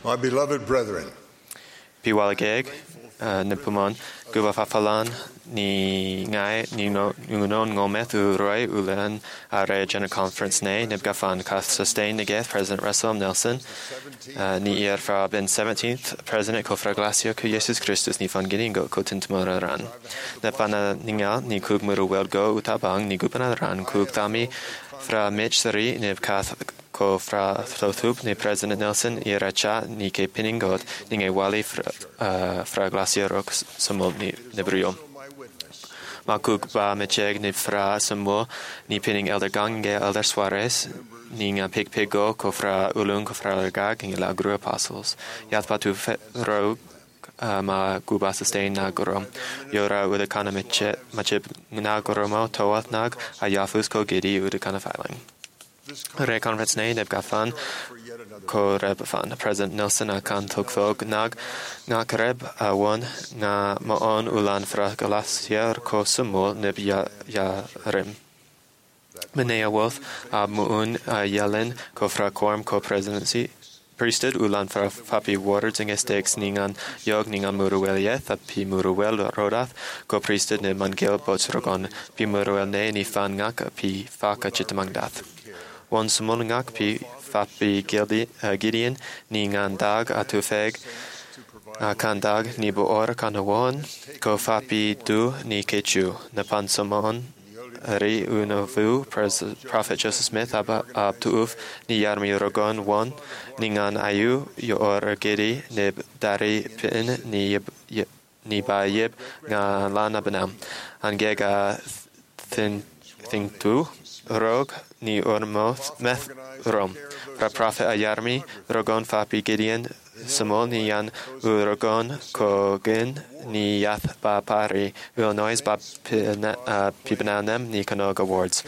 My beloved brethren, Piwalageg, Nipumon, Gubafafalan, Ni Ngai, Ni no Nunon Ngometh, Uroi, Ulan, Are General Conference Nay, Nibgafan, Kath Sustain Negeth, President Russell Nelson, Ni Ir fra Ben seventeenth, President Kofra Glacio, Ku Jesus Christus, Ni Fan Giningo, Kotintumora Ran. Nepana Ningal, Ni Kug Muru Welgo, Utabang, Ni Gupana Ran, Kug Tami, Fra Mitch Sari, Nib Kath. Ko fra Thothup ni President Nelson i racha ni ke piningot ni nge wali fra, uh, fra glacier rock samol ni nebrio. Makuk ba mecheg ni fra samol ni pinning elder gange elder Suarez ni nga pig pigo ko fra ulung ko fra lergag nge la gru apostles. Yat patu ro uh, ma guba sustain na gorom. Yora udakana meche machib na goromo toath nag ayafus ko gidi udakana filing. Re conference nay nebgafan ko reb fan President Nelson akan tokthog nag nga kareb awon nga maon ulan fra glacier ko sumol neb ya ya rem Menea Wolf ab muun yellen ko fra quorum ko presidency priesthood ulan fra fapi water tingestekes ningan yog ningan muruwelieth a pi muruwel rodath ko priesthood ne mangil botsrogon pi muruwel ne ni fan ngak pi faka chitamangdath One sumoningak pi fapi Gideon ni ngan dag atufeg kan dag ni boor kanawon ko fapi du ni kechu napan somon ri unovu Prophet Joseph Smith aba abtuuf ni yarmi rogon one ni ngan ayu yor gedi nib dari pin ni ni bayib nga lana benam angega thin thing tu rog ni ormoth meth rom. Fra prophet ayarmi rogon fapi Gideon samol ni yan urogon ko gin ni yath ba pari Illinois ba pibananem ni kanog awards.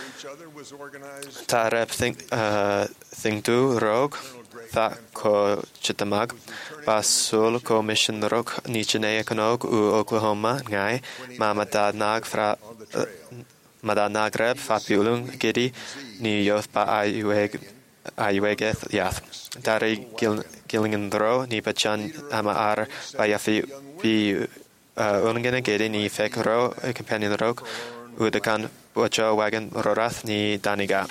Ta rep think uh, think tu rog tha ko chitamag ba sul ko mission rog ni chinea kanog u Oklahoma ngai mamata nag fra uh, Mada nagreb fapiulung gidi ni yoth ba ayueg ayuegeth yath. Dari gil, gilingen dro ni bachan ama ar ba yafi bi uh, ulingen gidi ni fek ro companion rok udakan bocho wagon rorath ni daniga.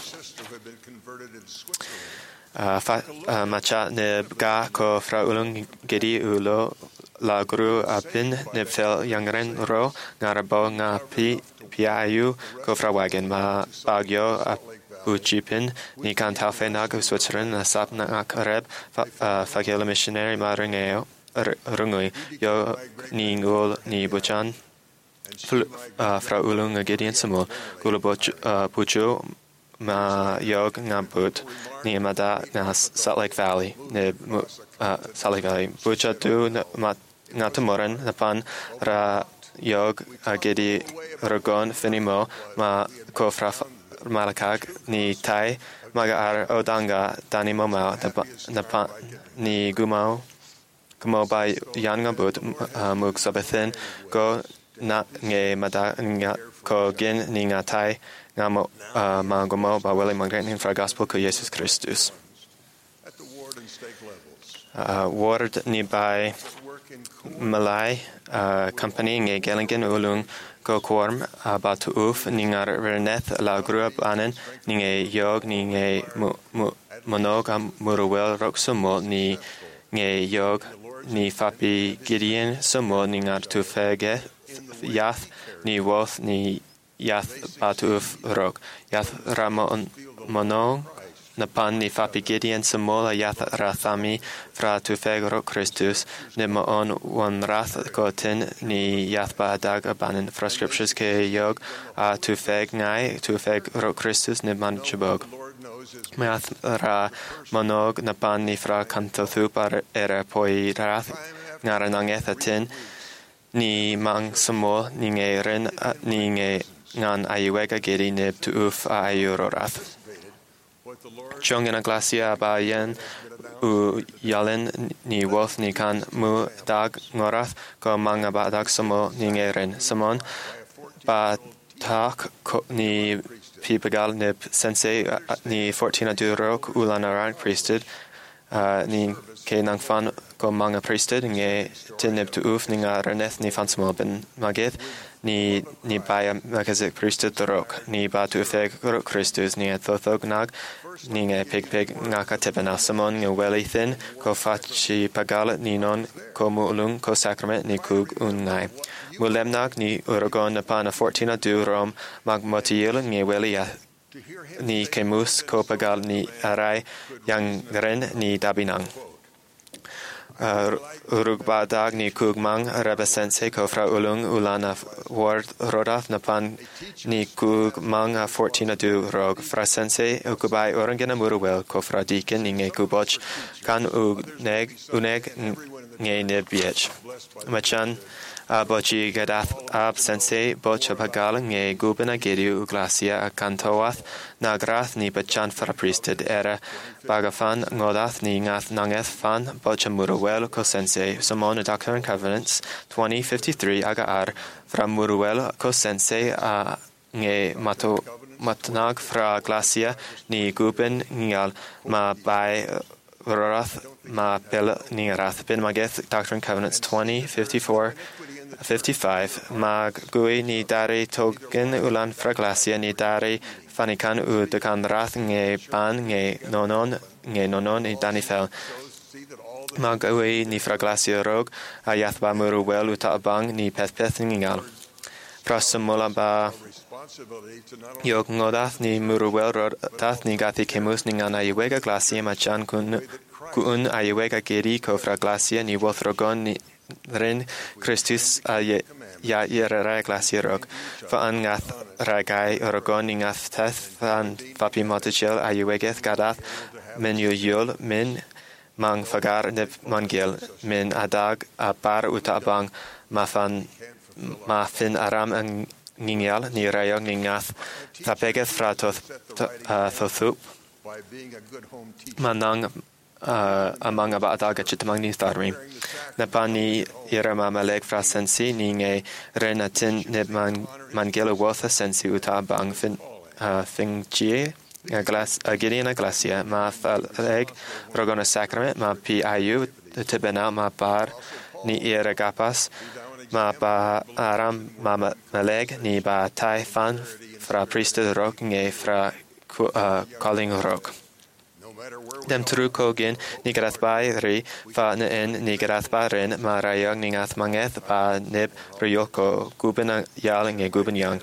Uh, fa, uh, macha ne ga ko fra ulung gidi ulo la gru apin ne fel yangren ro ngarabo nga pi Piayu ko fra wagen ma bagyo a uchipin ni kan taufe nag Switzerland na sap na akareb fagela missionary ma ringeo rungui yo ni ngol ni buchan fra ulung Gideon samo gulaboch pucho ma yog ngambut ni mada na Salt Lake Valley ne Salt Lake Valley bucha tu na ngatamoran napan ra Yog agedi rogon finimo ma kofra malakag ni tai maga ar odanga dani moma napa ni gumao kumo by yanga but mug sabethin go na nge mada nga ko gin ni nga tai nga mo ma gomo ba wele mangren fra gospel ko Jesus Christus uh, ward ni by Malay uh, company nge gelingen ulung go korm uh, batu uf ningar reneth la gruap anen ninge yog ninge mu, mu, monog am muruwel rok sumo ni nge yog ni fapi Gideon sumo ningar tu fege yath ni woth ni yath batu uf rok yath ramon monog Napan ni fapi Gideon samola yath rathami fra tu fegro Christus ni maon wan rath gotin ni yath ba dag abanin fra scriptures ke yog a tu feg ngai tu feg ro Christus ni man chibog. Math ra monog napan ni fra kantothu par era poi rath ngara nangethatin ni mang samol ni nge rin ni nge ngan ayuega gedi nib tu uf a ayuro rath. Chung in a glacia ba yen u yalen ni woth ni kan mu dag ngorath ko manga ba dag samo ni ngeren samon ba tak ni pipagal nib sensei ni fourteen adurok ulan aran priesthood uh, ni ke nang fan ko mga priesthood nge tinib tu uf ni nga reneth ni fan smol ben mageth ni ni baya magazik priesthood torok ni ba tu feg Christus ni thothog nag ni nge pig pig nga ka tibena samon nge welithin ko fachi pagalat ni non ko mulung ko sacrament ni kug un ngai mulemnak ni uragon upon a fourteen du rom mag motiel nge welia ni kemus ko pagal ni arai yang ren ni dabinang Uh, urugba dag ni kugmang rebesense ko fra ulung ulana ward rodath napan ni kugmang a fourteen du rog fra sense ukubai orangena muruwel ko fra diken ni nge kuboch kan uneg uneg nge nebiech machan a bochi gadath ab sense boch pagal nge gubena geriu glacia a kantoath nagrath ni bachan fra priesthood era bagafan ngodath ni ngath nangeth fan bocha muruwel ko sense samon doctrine and covenants twenty fifty-three aga ar fra muruwel ko sense a nge mato matnag fra glacia ni guben ngal ma bai rorath ma pel ni rath bin mageth doctrine and covenants twenty fifty-four fifty-five mag gui ni dari togen ulan fra glacia ni dari fanikan u de kan rath nge ban nge nonon nge nonon i danifel mag gui ni fra glacia rog a yathba muru wel uta abang ni peth peth ngal prasamula ba yog ngodath ni muru wel rod tath ni gathi kemus ni ngana iwega glacia machan kun kun ayewega geri ko fra glacia ni wothrogon ni ren Christus a ye ya yera glacia rog fa an ngath ragai orogon ni ngath teth fan fapi motichel ayewegeth gadath men yul min mang fagar ne mangel min adag a par utabang mafan mafin aram ang ngingal ni rayong ngath tapegeth fratos thothup manang Uh, among aba adaga chitamang ni tharmi napani irama maleg fra sensi ni nge renatin ne man mangelo wotha sensi uta bang fin uh, fingchie a glas a gidina glacia ma faleg rogona sacrament ma pi ayu tibena ma par ni ira gapas ma ba aram ma maleg ni ba tai fan fra priesthood rock nge fra uh, calling rock dem tru kogin ni grath bai ri fa na en ni grath ba ren ma rayang ni ngath mangeth ba nib ryoko guben yal nge guben yang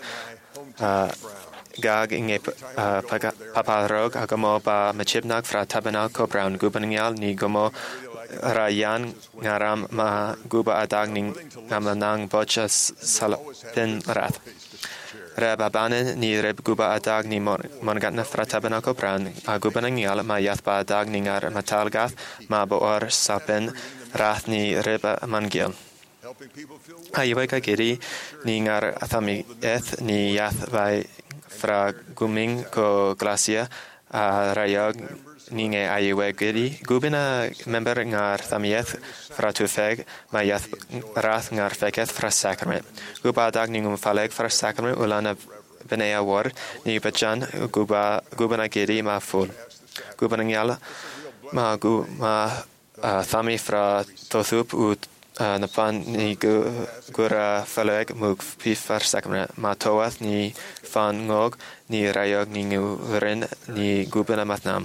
gag nge papa rog agamo ba machibnak fra tabernacle brown guben yal ni gomo rayan ngaram ma guba adag ning ngamlanang bochas salapin rath Reb abanen ni reb guba adag ni mongatna fra tabernacle bran a guba nangyal ma yathba adag ni ngar matalgath ma boor sapen rath ni reb mangil. Ayaweka giri ni ngar athami eth ni yathbai fra guming ko glacia a rayog ni nge aywe giri gubina member ngar thamieth fra tufeg ma yath rath ngar feketh fra sacrament guba dag ningum faleg fra sacrament ulana benea war ni bachan guba gubana giri ma full gubana ngyala ma gu ma uh, thami fra tothup ut uh, napan ni gu, gura faleg mug pi fra sacrament ma toath ni fan ngog ni rayog ni nguren ni gubana matnam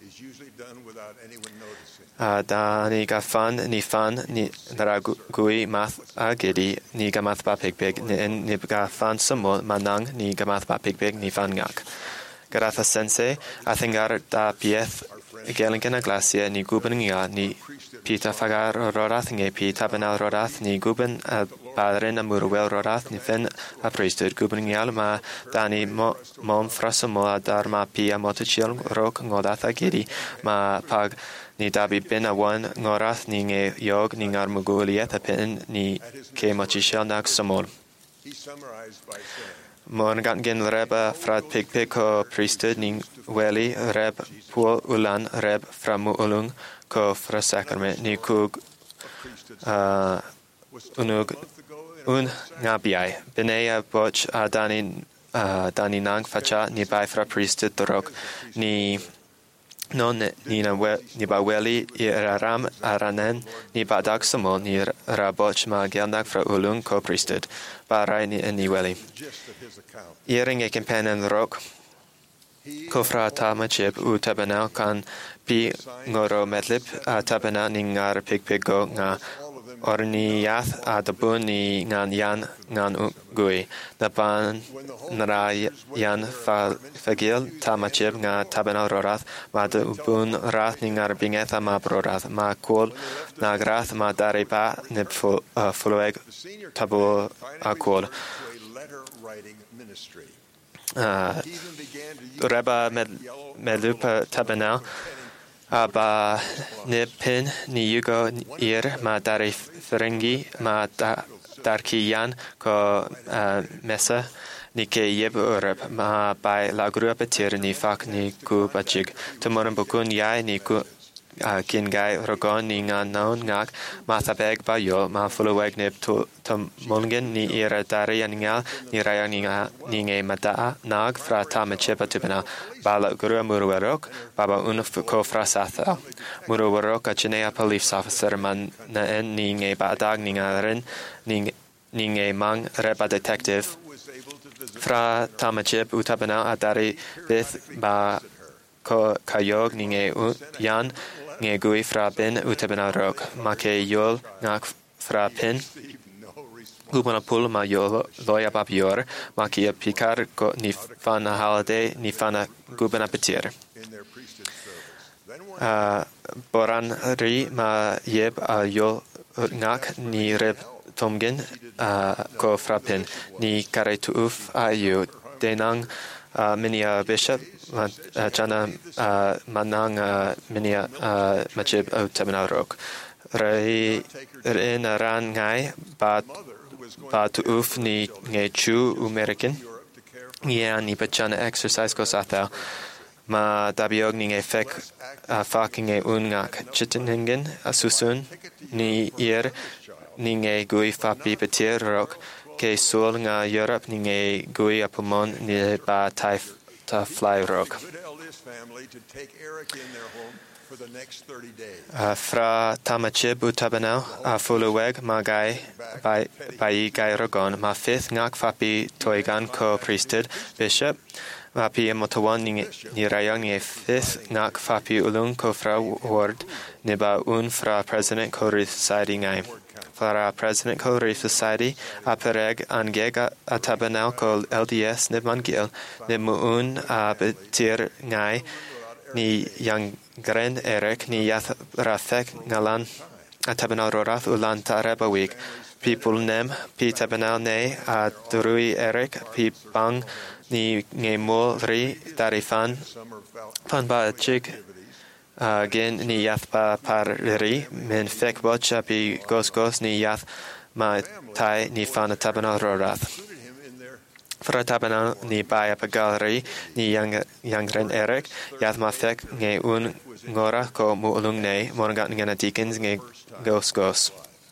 Uh, da ni ga fan ni fan ni dara gui math a gedi ni ga math ba pig pig ni ni ga fan sumo manang ni ga math ba pig pig ni fan ngak garatha sense a thingar da pieth gelingen a glacia ni guben nga ni pita fagar rorath nge pita benal rorath ni guben a badren a murwel rorath ni fen a priesthood guben ngal ma dani mo mom frasamo dar ma pia motichil rok ngodatha gedi ma pag ni dabi bin a wan ngorath ni nge yog ni ngar mugulieth a pin ni ke motichil nak samol Mon gan reba frat pig pig ko priesthood ni weli reb pul ulan reb fra mu ulung ko fra sacrament ni kug uh, unug un ngabiai benea boch a dani uh, dani nang facha ni bai fra priesthood dorok ni Non ni na we, ni ba weli i ram aranen ni ba dag samo ni ra boch ma gelnak fra ulung ko priesthood ba rai ni ni weli. Iering e pen en rock ko fra ta ma chip u tabana kan pi ngoro medlip a tabana ni ngar pig pigo nga orni yath a dabun ni ngan yan ngan gui da ban nara yan fa fagil tamachib nga tabana rorath ma da ubun rath ni ngar bingetha ma brorath ma kol na grath ma daripa ne fuloeg tabo a kol reba melupa tabana Aba ne pin ni yugo ir ma dari ferengi ma da, darki yan ko uh, mesa ni ke yeb urab ma by la grupa tir ni fak ni ku bachig tumoran bukun yai ni ku uh, kin gai rogon ni nga naun ngak ma tabeg ba yo ma fulaweg ne to to molgen ni ira dari yan nga ni raya ni nga ni nge mata nag fra ta ma chepa tupena bala guru muruwarok baba un ko fra satha muruwarok a chinea police officer man na en ni nge ba dag ni nga ren ni ni nge mang reba detective fra tamachip utabana adari bith ba ko kayog ni nge yan nge gui fra bin utabana rok ma ke yol ngak fra pin Gubana pul ma yolo loya bab yor ma kia pikar ko ni fana holiday ni fana gubana petir. Uh, boran ri ma yeb a yol ngak ni reb tomgen uh, ko frapin ni kare tuuf a yu denang uh, minia bishop uh, jana uh, manang uh, minia uh, majib o tabanarok. Rai rin ran ngai ba ba tuuf ni nge chu American yeah ni bachana exercise ko sata ma dabiog ni nge fek uh, fucking nge ungak chitningen asusun ni ir ni nge gui fapi petir rock ke sul nga Europe ni nge gui apumon ni ba tai ta fly rock Uh, fra tamachib utabanau a uh, fuluweg ma gai bai bai gai rogon ma fifth ngak fapi toigan ko priesthood bishop ma pi motawan ni ni rayang ni fifth ngak fapi ulung ko fra ward ni ba un fra president ko society ngai fra president ko society apereg angega atabanau ko L D S ni mangil ni mu un a betir ngai ni yang Gren Eric ni yath rafek ngalan atabanal rorath ulan tareba week people nem pi tabanal ne a drui Eric pi bang ni nge mo ri darifan fan ba chik gen ni yath pa par ri men fek bocha pi gos gos ni yath ma tai ni fan tabanal rorath Fra tabanal ni baya pa gallery ni yang yang ren Eric yath ma fek nge un ngora ko mu ulung ne mongat ngana deacons nge gos gos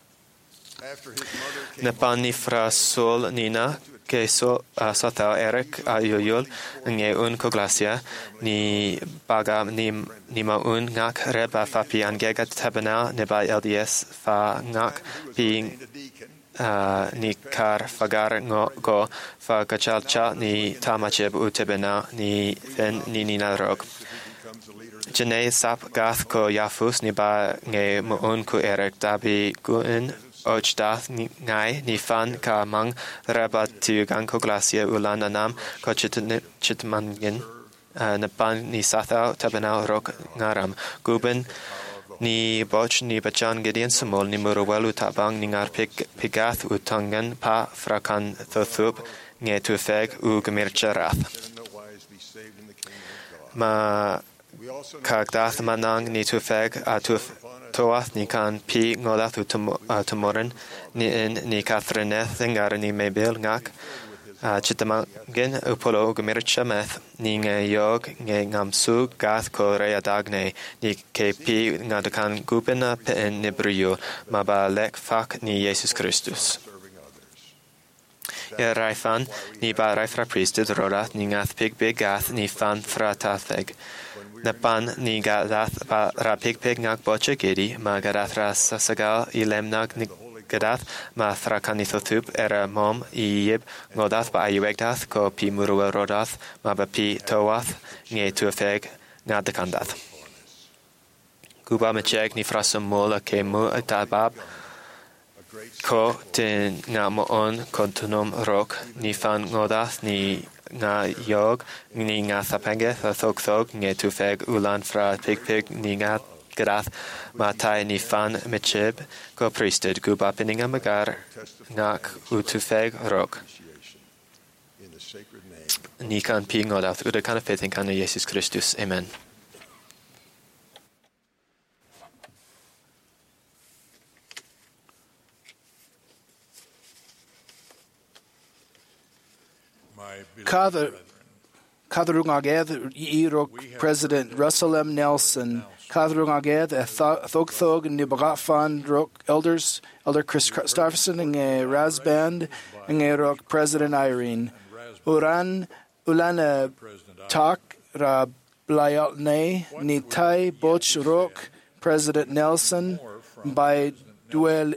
Napan ni fra sol nina ke so uh, sota Eric a yoyol nge un ko glacia ni baga ni ni ma un ngak reba fa pi angega tabanal ne ba L D S fa ngak pi Uh, ni kar fagar ngo go fa kachalcha ni tamacheb utebena ni fen ni ni narok jene sap gath ko yafus ni ba nge muun ku erek dabi guin ochdath ni ngai ni fan ka mang reba tu gang ko glacia ulan anam ko chit chitmangin uh, na ban ni satha tabena rok ngaram guben ni boch ni bachan Gideon Samol ni muruwalu tabang ni ngar pig pigath utangan pa frakan thothup nge tufeg u gamircha rath. Ma kagdath manang ni tufeg a tuf toath ni kan pi ngolath utumoren ni in ni Catherineth ngar ni mebil ngak Uh, Chitamangin upolo gumircha meth ni nge yog nge ngamsu gath ko rea dagne ni ke pi ngadakan gupena pe en nibriyo maba lek fak ni Jesus Christus. I rai fan ni ba rai fra priesthood rodath ni ngath pig big gath ni fan fra tatheg. Na pan ni gadath ba ra pig pig ngak bocha giri ma gadath ra sasagal I lemnag ni gadath ma thra kanithotup era mom I yib ngodath ba ayuegdath ko pi murua rodath ma ba pi towath nge tuafeg ngadakandath. Guba mecheg ni frasam mola ke mu atabab ko tin nga moon kontunum rok ni fan ngodath ni nga yog ni nga thapenge thok thok nge tufeg ulan fra pig pig ni nga gadath matai ni fan mechib ko priesthood guba pininga magar ngak utufeg rok ni kan pi ngodath uda kan faith in kan Jesus Christus. Amen. Kadrungaged Irok President Russell M. Nelson, Kadrungaged Thog Thog Nibagatfan Rock Elders, Elder Chris Christopherson and Razband and Rock President Irene, Uran Ulana Tak Rablayalne Nitai Boch Rock President Nelson by Duel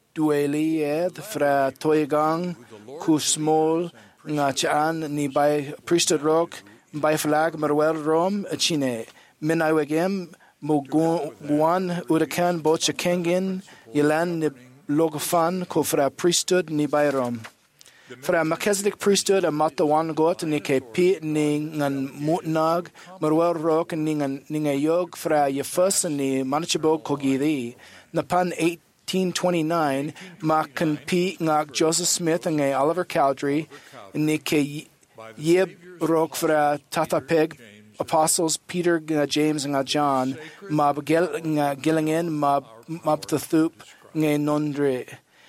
Duelied Fra Toygang Kusmol nga chaan ni by priesthood rock by flag marwel rom chine minaiwegem muguan urakan bocha kengin yelan ni logofan ko fra priesthood ni by rom fra Melchizedek priesthood a matawan got ni ke pi ni ngan mutnag marwel rock ni ngan ni yog fra yefus ni manchabo kogiri na pan eighteen twenty-nine ma kan pi ngak Joseph Smith and Oliver Cowdery ni ke yeb rock fra tatapeg apostles Peter James and John ma gilingen ma mabthup nge nondre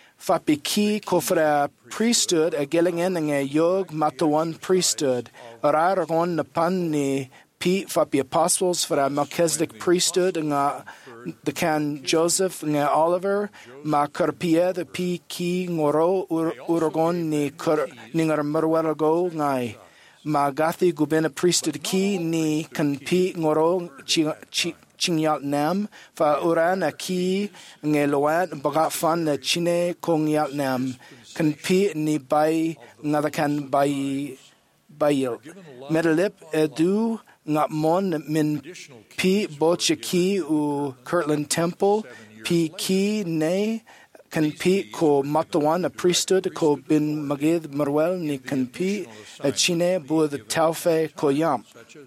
fapiki ko fra priesthood a gilingen nge yog matawan priesthood aragon na pan ni pi fapi apostles fra Melchizedek priesthood nga the can Joseph nga Oliver ma karpia the pi ki ngoro uragon ni kar ningar marwarago ngai ma gathi gubena priesthood ki ni kan pi ngoro chingyal nam fa urana ki nge loan baga fan na chine kongyal nam kan pi ni bai ngada kan bai bayil medalip edu nga mon min pi bocha ki u Kirtland Temple pi ki ne kan pi ko matawan a priesthood ko bin magid marwel ni kan pi a chine bu the taufe ko yam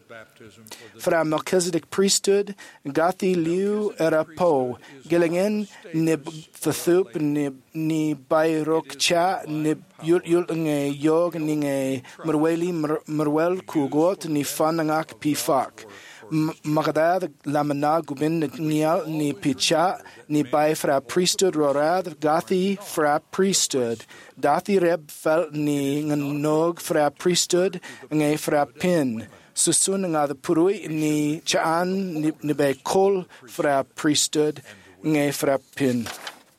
fra Melchizedek priesthood gathi liu era po gilingen ni thathup ni ni by rock cha ni yul yul nge yog ni nge marweli marwel ku got ni fanangak pi fak Magadad lamana gubin nial ni picha ni by fra priesthood rorad gathi fra priesthood dathi reb fel ni nog fra priesthood nge fra pin susun nga the purui ni chaan ni, ni be kol fra priesthood nge fra pin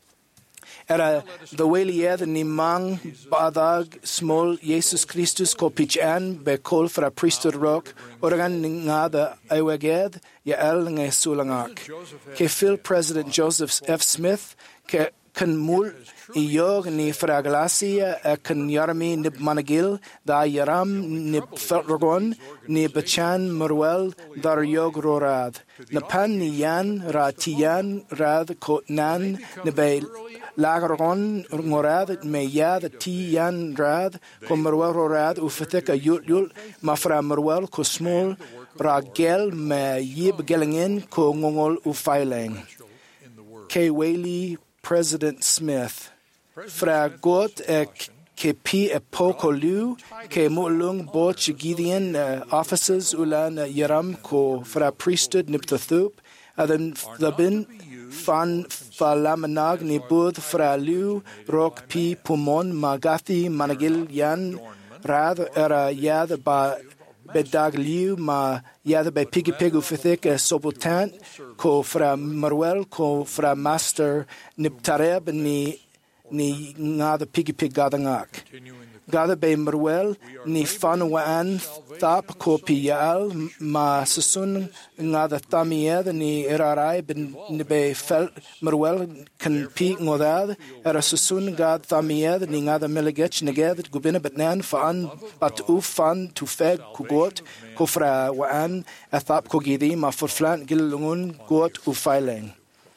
era the weliad ni mang badag small Jesus Christus ko pichan be kol fra priesthood rock organ nga the aweged ya el nge sulangak ke phil President Joseph F Smith ke kan mul iyog ni fra glacia kan yarmi nib managil da yaram nib felrogon ni bachan marwel dar yog rorad na pan ni yan ra tiyan rad ko nan ne be lagargon ngorad me yad tiyan rad ko marwel rorad u fatika yul yul ma fra marwel ko small ra gel me yib gelingen ko ngongol u filing ke weli President Smith fra got ke pi e pokolu ke mulung boch Gideon uh, officers ulan uh, yaram ko fra priesthood niptathup adan thabin fan falamanag ni bud fra lu rock pi pumon magathi managil yan rad era yad ba bedagliu ma yada be pigi pigu fithik sobotant ko fra marwel ko fra master niptareb ni ni ngada pigi pig gada ngak. Gada be Merwell ni fan waan thap ko pial ma susun ngada tamied ni erarai ben ni be fel Merwell kan pi ngodad era susun gad tamied ni ngada melegech neged gubina betnan fan bat u fan tu feg kugot kofra waan athap ko gidi ma forflan gilungun got u filing.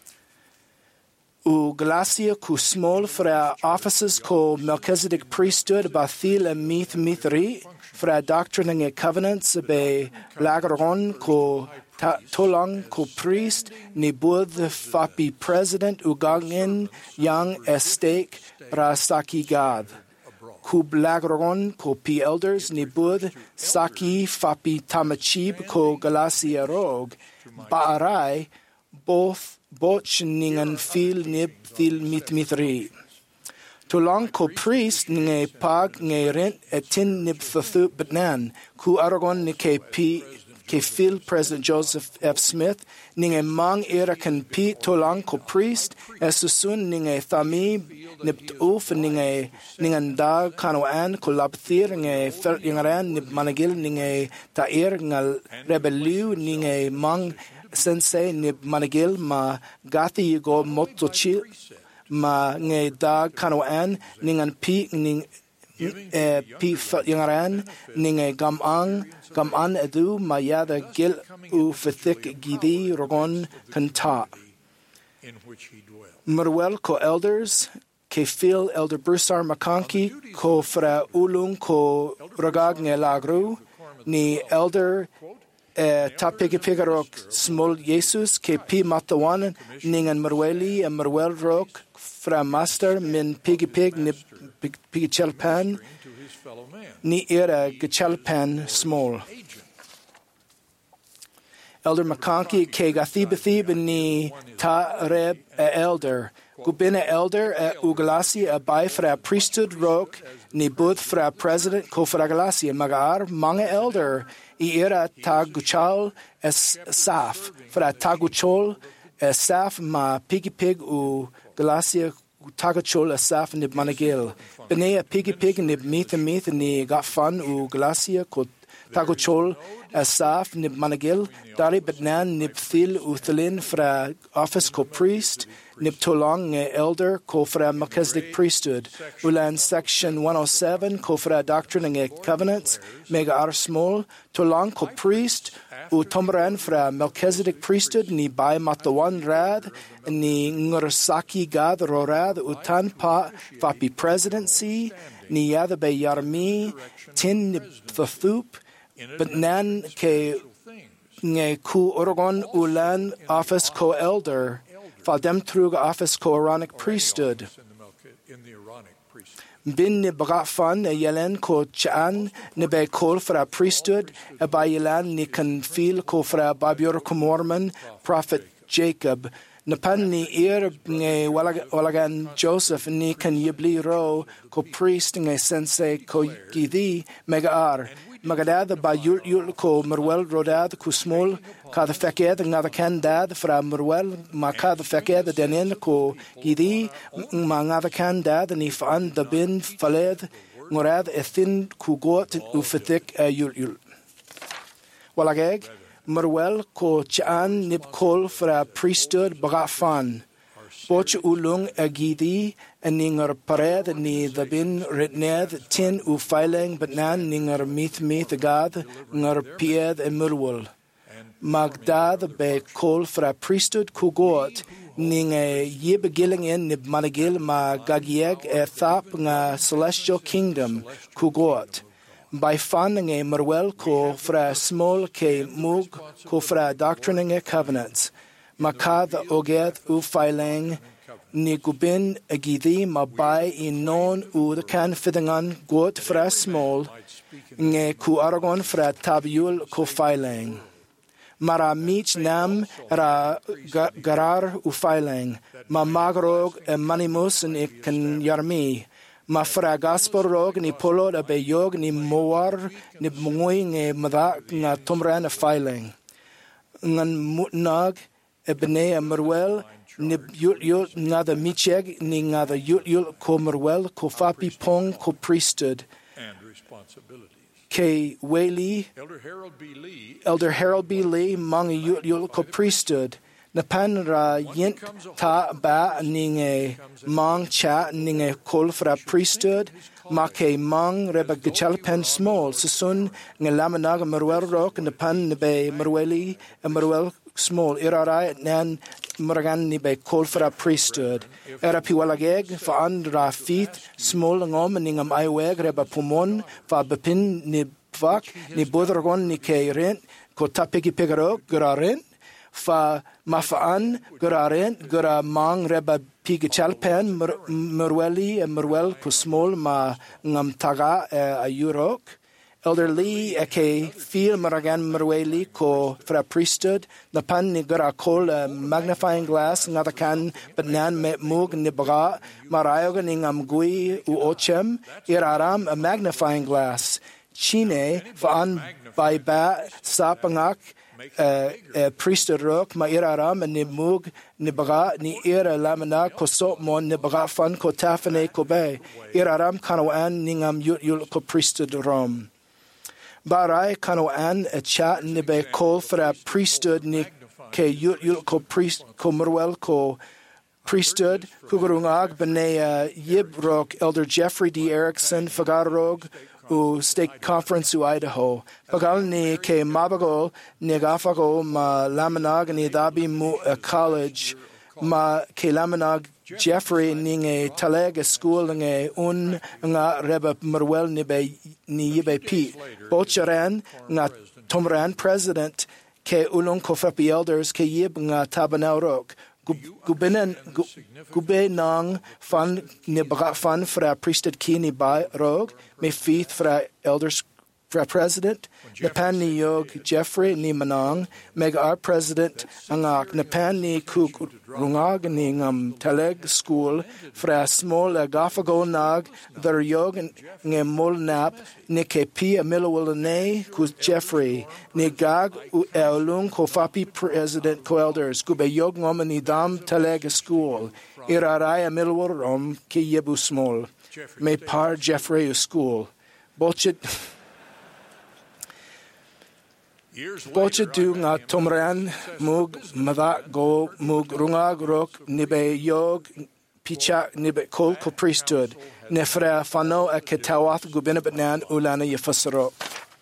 U Galatia ku small fra offices ko Melchizedek priesthood bathil and mith mithri fra doctrine and covenants be lagaron ko tolang ko priest ni bud fapi president u gangin young estate rasaki gad ku lagaron ko p elders ni bud saki fapi tamachib ko Galatia rog baarai both Boch ningan fil nib thil mit mithri. Tulang ko priest nge pag nge rent etin nib thathu betnan ku aragon ni ke p ke fil President Joseph F. Smith ninge mang era kan p tulang ko priest esusun ninge thami nib uf ninge ningan da kanoan ko labthir nge fel yangaran nib managil ninge tair ngal rebelu ninge mang sensei ni managil ma gathi go motochi ma nge da kanoan ningan pi ning eh, pi yangaran ninge gamang gaman edu ma yada gil u fithik gidi rogon kanta Merwell ko elders ke fil elder Brusar Makanki ko fra ulung ko ragag nge lagru ni elder Uh, Tapigipigarok small Jesus ke pi matawan ningan Merweli and Merwel rock fra master min pigipig ni pigichelpan ni era gichelpan small. Elder Makanki ke gathibithib ni ta reb a elder. Gubina elder a ugalasi a by fra priesthood rock ni bud fra president ko fra galasi magar manga elder I era taguchal es saf fra taguchol es saf ma piggy pig u galacia taguchol es saf nib managil benea piggy pig nib meet and meet ni got fun u galacia ko taguchol es saf nib managil dari betnan nib thil u thlin fra office ko priest nib tolong elder ko fra Melchizedek priesthood ulan section one oh seven ko fra doctrine and covenants mega ar small tolong ko priest u tomran fra Melchizedek priesthood ni by matawan rad ni ngursaki gad rorad utan pa fapi presidency ni yada be yarmi tin nib thathup but nan ke nge ku Oregon ulan office ko elder Faldem trug office ko Aaronic priesthood. Bin ni baga fan e yelen ko chan ni be kol fra priesthood e ba yelan ni kan fil ko fra babior ko Mormon prophet Jacob. Napan ni ir nge walagan Joseph ni kan yibli ro ko priest nge sensei ko gidi mega ar. Magadad ba yul yul ko Merwell rodad ku small ka the feked nga the kan dad fra Merwell ma ka the feked denen ko gidi ma nga the kan dad ni fan the bin faled ngorad ethin ku got u fetik yul yul walageg Merwell ko chan nib kol fra priesthood bagafan Boch ulung agidi ningar pared ni the bin ritned tin u filing but nan ningar mith mith gad ngar pied e murwul. Magdad be kol fra priesthood kugot ning e yib gilling in nib managil ma gagieg e thap nga celestial kingdom kugot. By funding a Merwell ko fra small ke mug ko fra doctrining e covenants. Makad ogeth u filing ni gubin agidi mabay inon u the kan fittingan got fra small nge ku aragon fra tabiul ko filing. Mara mich nam ra garar u filing. Ma magrog e manimus ni kan yarmi. Ma fra gaspor rog ni polo da be yog ni moar ni mungoy nge mada nga tumran a filing. Ngan mutnag Ebnea Merwell nib yul yul nga the micheg ni nga the yul yul ko merwel ko fapi pong ko priesthood and responsibilities. K. Whaley, Elder Harold B. Lee, Elder Harold B. Lee, mang yul yul ko priesthood. Napan ra yint ta ba ninge mang cha ninge kol fra priesthood ma ke mang reba gchalpen small susun nge lamanaga merwel rock napan be merweli merwel small irarai nan maragan ni be kol fra priesthood era piwalageg fa andra fit small ngom ningam aiweg reba pumon fa bepin ni vak ni bodrogon ni ke rent ko tapegi pegaro graren fa mafaan guraren gura mang reba pigchalpen merweli merwel kusmol ma ngam taga a eurok elder lee eke feel maragan merweli ko fra priesthood na pan ni gura kol magnifying glass ngada kan banan me mug ni baga marayo ni ngam gui u ochem iraram a magnifying glass chine fa an by ba sapangak Uh, uh, priesthood rock ma iraram ni mug ni baga ni ira lamana ko sopmon ni baga fan ko tafane ko be iraram kanawan ningam yut yul ko priesthood rom barai kanawan a chat ni be call for a priesthood ni ke yut yul ko priest ko merwel ko priesthood kugurungag bene yib rock elder Jeffrey D. Erickson fagarog u state conference u Idaho. Pagal ni ke mabago negafago ma lamanag ni dabi mu a college ma ke lamanag Jeffrey ninge talega school nge un nga reba merwel ni be ni yibe pi. Bocharan nga tomran president ke ulung kofapi elders ke yib nga tabanaurok. Gubinan gube nang fan ni baga fan fra priesthood kini ba rog me faith fra elders fra president napan ni yog Jeffrey ni manang meg our president angak napan ni kuk rungag ni ngam taleg school fra small gafago nag der yog nge mol nap ni ke pi a milowil ne ku Jeffrey ni gag u elung ko fapi president ko elders gube yog ngom ni dam taleg school irarai a milowil rom ki yebu small me par Jeffrey school bochit Bocha du nga tomran mug mada go mug rungag rok nibe yog picha nibe kol ko priesthood nefra fano a ketawath gubinabatnan ulana yefasro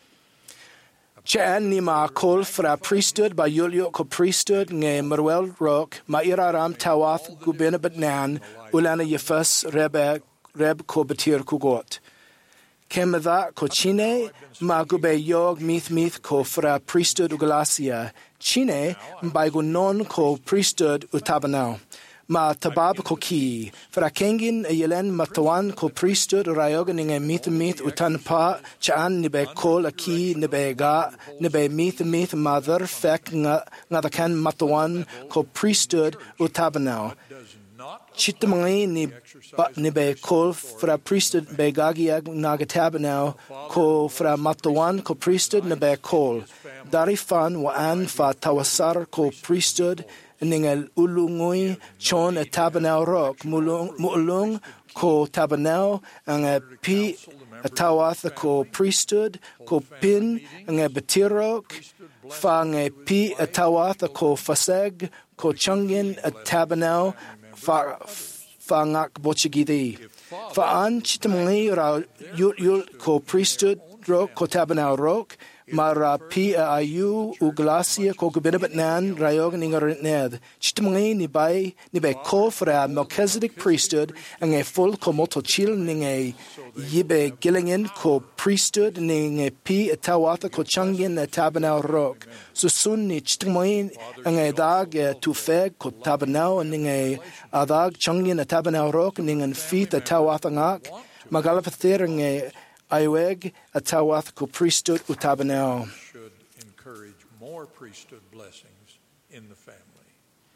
Chan ni ma kol fra priesthood ba yulyo ko priesthood nge merwel rok ma iraram tawath gubinabatnan ulana yefas rebe reb ko betir kugot Kemada ko chine ma gube yog mith mith ko fra priesthood ugalasia chine by go non ko priesthood utabanao ma tabab ko ki fra kengin yelen matawan ko priesthood rayoganing mith mith utanpa chan ni be kol aki ni be ga ni be mith mith mother fek nga nga the kan matawan ko priesthood utabanao Chitmangi ni ba ni be kol fra priesthood be gagia nagatabanao ko fra matawan ko priesthood ni be kol darifan wa an fa tawasar ko priesthood ningel ulungui chon tabanao rock mulung mulung ko tabanao ang pi tawath ko priesthood ko pin ang betirok fa ang pi tawath ko faseg ko chungin tabanao fa fa ngak bochigidi fa an chitmangi ra yul yul ko priesthood ro ko tabanao rok mara pi ayu uglasia ko gubinabatnan rayog ningar ned chitmangi ni bay ni be ko fra Melchizedek priesthood ang e full ko moto chil ninge yibe gilingen ko priesthood ninge pi tawata ko changin tabanao rok so sun ni chitmangi ang e dag tu feg ko tabanao ninge adag changin tabanao rok ningen fit tawata ngak magalapather nge Iweg atawath ko priesthood utabanao should encourage more priesthood blessings in the family.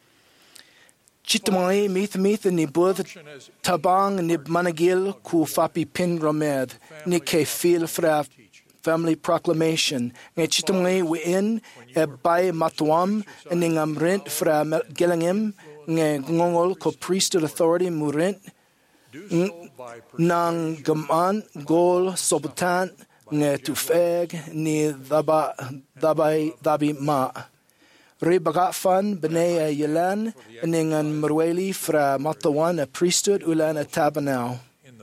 Chitmai mith mith ni bud tabang ni managil ku fapi pin romed ni ke fil fra family proclamation nge chitmai we in e by matwam ningam rent fra gillingham nge ngongol ko priesthood authority murin nang gaman gol sobutan nge tufeg ni daba dabai dabi ma re bagafan bnei yelan ningan merweli fra matawan a priesthood ulan a tabanau.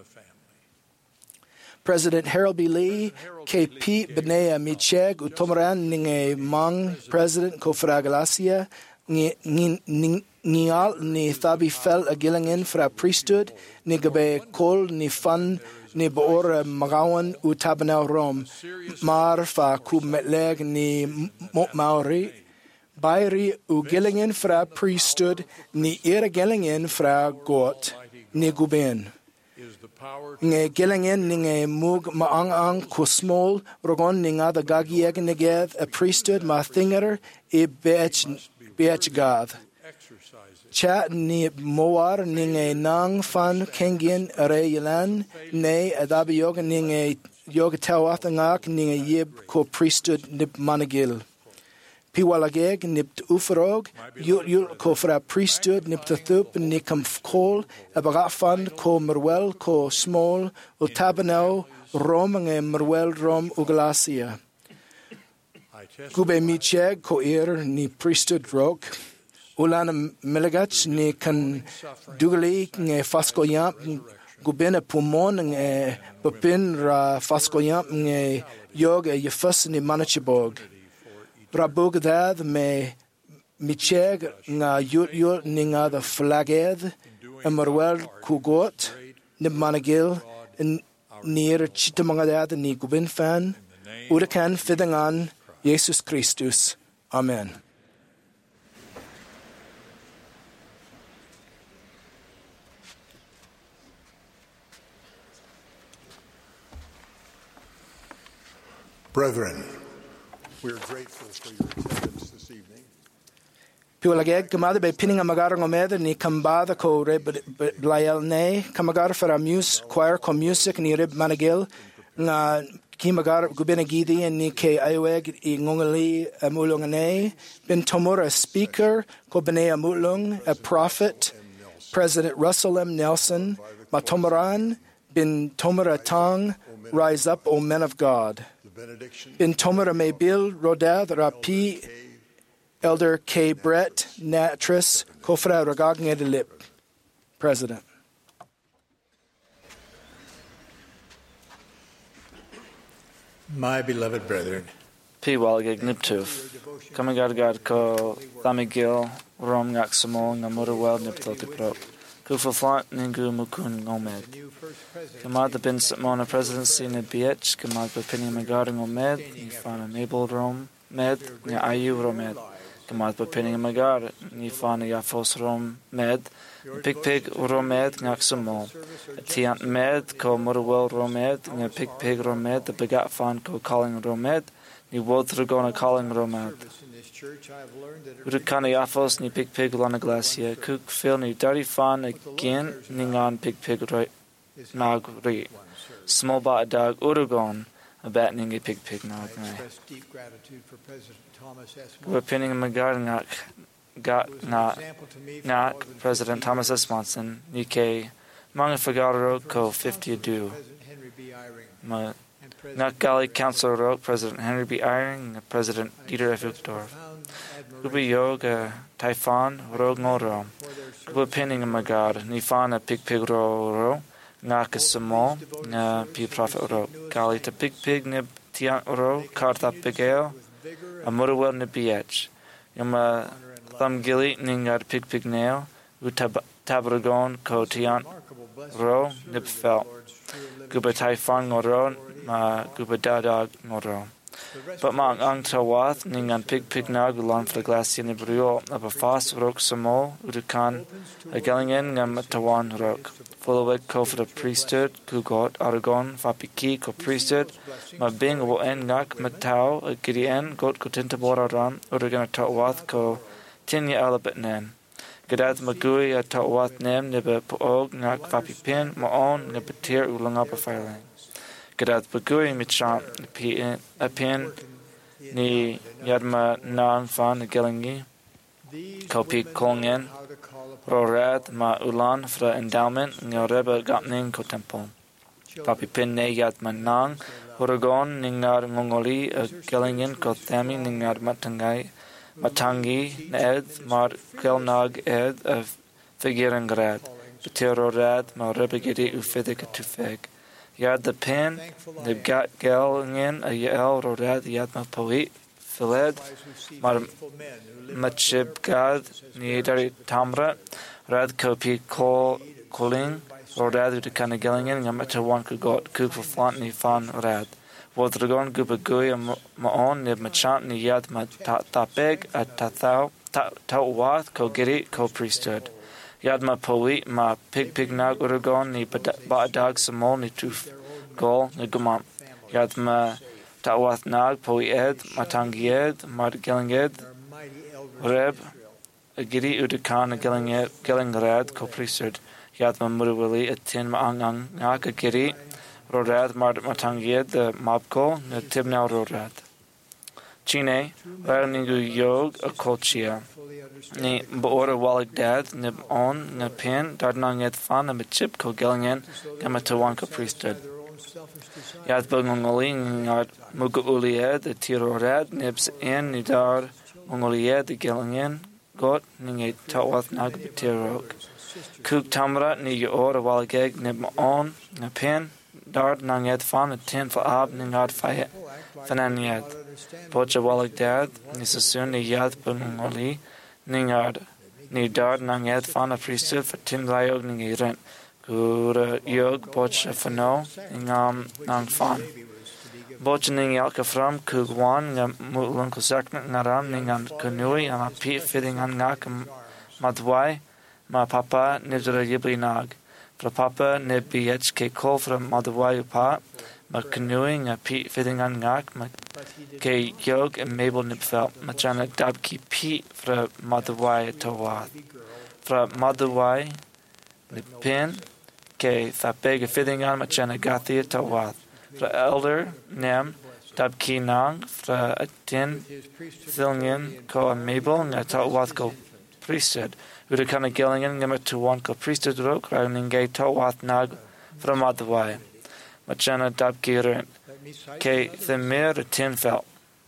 President Harold B. Lee, K P Benea Micheg, Utomaran Ninge Mang, President Kofra Galacia, Nial ni Thabi Fel a Gillingen fra priesthood, ni Gabe Kol ni Fan ni Boor Magawan Utabanau Rom, Mar fa Kubmetleg ni Maori, Bairi u Gillingen fra priesthood, ni Era Gillingen fra Got, ni Guben. Nge Gillingen ninge mug maang ang kusmol rogon ninga the gagieg negeth a priesthood ma thinger e bech bech gath. Chat ni moar ninge nang fan kengin are yelan ne adabi yoga ninge yoga tawathangak ninge yib ko priesthood nip managil. Piwalageg nipt uferog, yul yul ko fra priesthood nipt thup nikam kol, abagafan ko merwel ko small, utabanao romange merwel rom ugalasia. Gube micheg ko ir ni priesthood rok, ulana melegach ni kan dugali nge fasko yamp, gubena pumon nge bapin ra fasko yamp nge yoga yefus ni manachibog. Rabugdad me micheg nga yut yut ninga the flaged emerwel kugot nib managil near chitamangadad ni gubin fan urakan fidangan Jesus Christus. Amen. Brethren, we are grateful for your attendance this evening. Piwalageg kamada be pinning amagar ngomed ni kambada ko rib blayel ne kamagar for a mus choir ko music ni rib managil nga kimagar gubina gidi ni ke ayweg I ngongali amulong ne bin tomora a speaker ko bene amulong a prophet President Russell M. Nelson matomaran bin tomora tang rise up O men of God. Bin tomara mebil rodad rapi Elder K. Brett Natris Kofra Ragagnedilip President. My beloved brethren, P. Walgig Niptuf, Kamagadgad ko Thamigil, Rom Gaksamo, Namurwell Niptotiprop, Kufaflant Ningu Mukun Ngomed. Kamad the Bin Satmona presidency in Biech, Kamad the Penny Magaring Omed, Nifana Mabel Rom Med, Ni Ayu Romed, Kamad the Penny Magar, Nifana Yafos Rom Med, Pig Pig Romed, Naksamo, Tiant Med, Ko Murwell Romed, Ni Pig Pig Romed, the Begat Fan Ko Calling Romed, Ni Wodragona Calling Romed. Urukana Yafos ni Pig Pig Lana Glacia, Cook Phil ni Dari Fan again, Ningan Pig Pig Nagri. Small bat dog Urugon, a bat ningy Pig Pig Nagri. We're pinning Magarnak, Gat Nak, Nak, President Thomas S. Monson, Nike, Manga Fagaro, Co. fifty ado. Nak Gali Council Road, President Henry B. Eyring, President Dieter F. Uchtdorf. Gubi Yoga, Typhon, Rog Noro. Gubi Pinning Magar, Nifana Pig Pig Ro, Nakasamo, Na P. Prophet Ro. Gali to Pig Pig Nib Tian Ro, Karta Pigale, Amurwell Nibiech. Yama Thumb Gilly, Ningar Pig Pig Nail, Utabragon, Ko Tian Ro, Nib Felt. Guba Typhon Noro, Ma Guba Dadog Noro. But Mang Ang Tawath, Ningan Pig Pig Nagulan for the Glacier Nibrio, of a fast rock Samo, Udukan, a Gellingen, Ngam Tawan rock. Followed Co for the priesthood, Kugot, Aragon, Fapiki, Co priesthood, Ma Bing will end Nak Matau, a Gideon, Got Cotintaboran, Urugan Tawath, Co Tinya Alabit Nen. Gadat Magui, a Tawath Nem, Nibba Poog, Nak Fapipin, Maon, Nibatir Ulangapa Filing. Gadat Bagui Michan, a pin, ni Yadma Nang Fan, a Gellingi, Kopi Kongen, Rorad ma ulan fra endowment nga reba gapning ko temple. Papi pinne yat manang Uragon ningar ngongoli a gelingen ko thami ningar matangai matangi ed mar kelnag ed a figurengrad. Beterorad ma rebegidi ufidik tufeg. Yad the pen the gat gelingen a yel rorad yad ma poet filed mar machib gad nidari tamra rad kopi kol koling Rorad de kan gelingen nga meta wan ku got ku for flant ni fan rad. Wod dragon gu begoy ma on ne machant ni yad ma ta peg at ta thou ta ta wath ko giri ko priesthood. Yad ma poet ma pig pig nag uragon ni ba dag samol ni tuf gol ni gumam. Yad ma ta wath nag poet ed matangied mar gelinged reb giri udakan gelinged gelingrad ko priesthood. Yad ma murwili a tin ma angang ngaka giri rorad mar matangied the mabko na tibna rorad. Chine rar ningu yog a kolchia ni boora walig dad nib on na pin darnang ed fan na chip ko gelingen gamatawanka priesthood. Yad bungoli ngat mugu ulied the tirorad nibs in nidar ungolied the gelingen got ninge tawath nag betirok. Kuk tamra ni yor walgeg nib on na pin dard nanged fan a tin for ab ningad faya fananyad. Bocha walig dad ni sasun ni yad bungoli ningad ni dard nanged fan a priesthood for tin layog ningi rent. Gura yog bocha fano ingam nang fan. Bocha ning yalka from kuk wan nga mulun kusakna ngaram ningan kunui and a pit fitting an ngak madwai. Ma papa nidra yibli nag. Fra papa nib biech ke kol from madwayu pa. Ma canoeing a peat fitting on ngak. Ma ke yog and mabel nib felt. Ma jana dab ki peat fra madwai towath. Fra madwai nib pin. Ke thapeg fitting on ma jana gathi towath. Fra elder nem dab ki nang. Fra a tin thilngin ko a mabel nga towath ko priesthood. Uda kana gelingen ngama tuwan ko priesthood rok rauninge towath nag from adwai. Machana dab kirin. Ke themir a tin felt.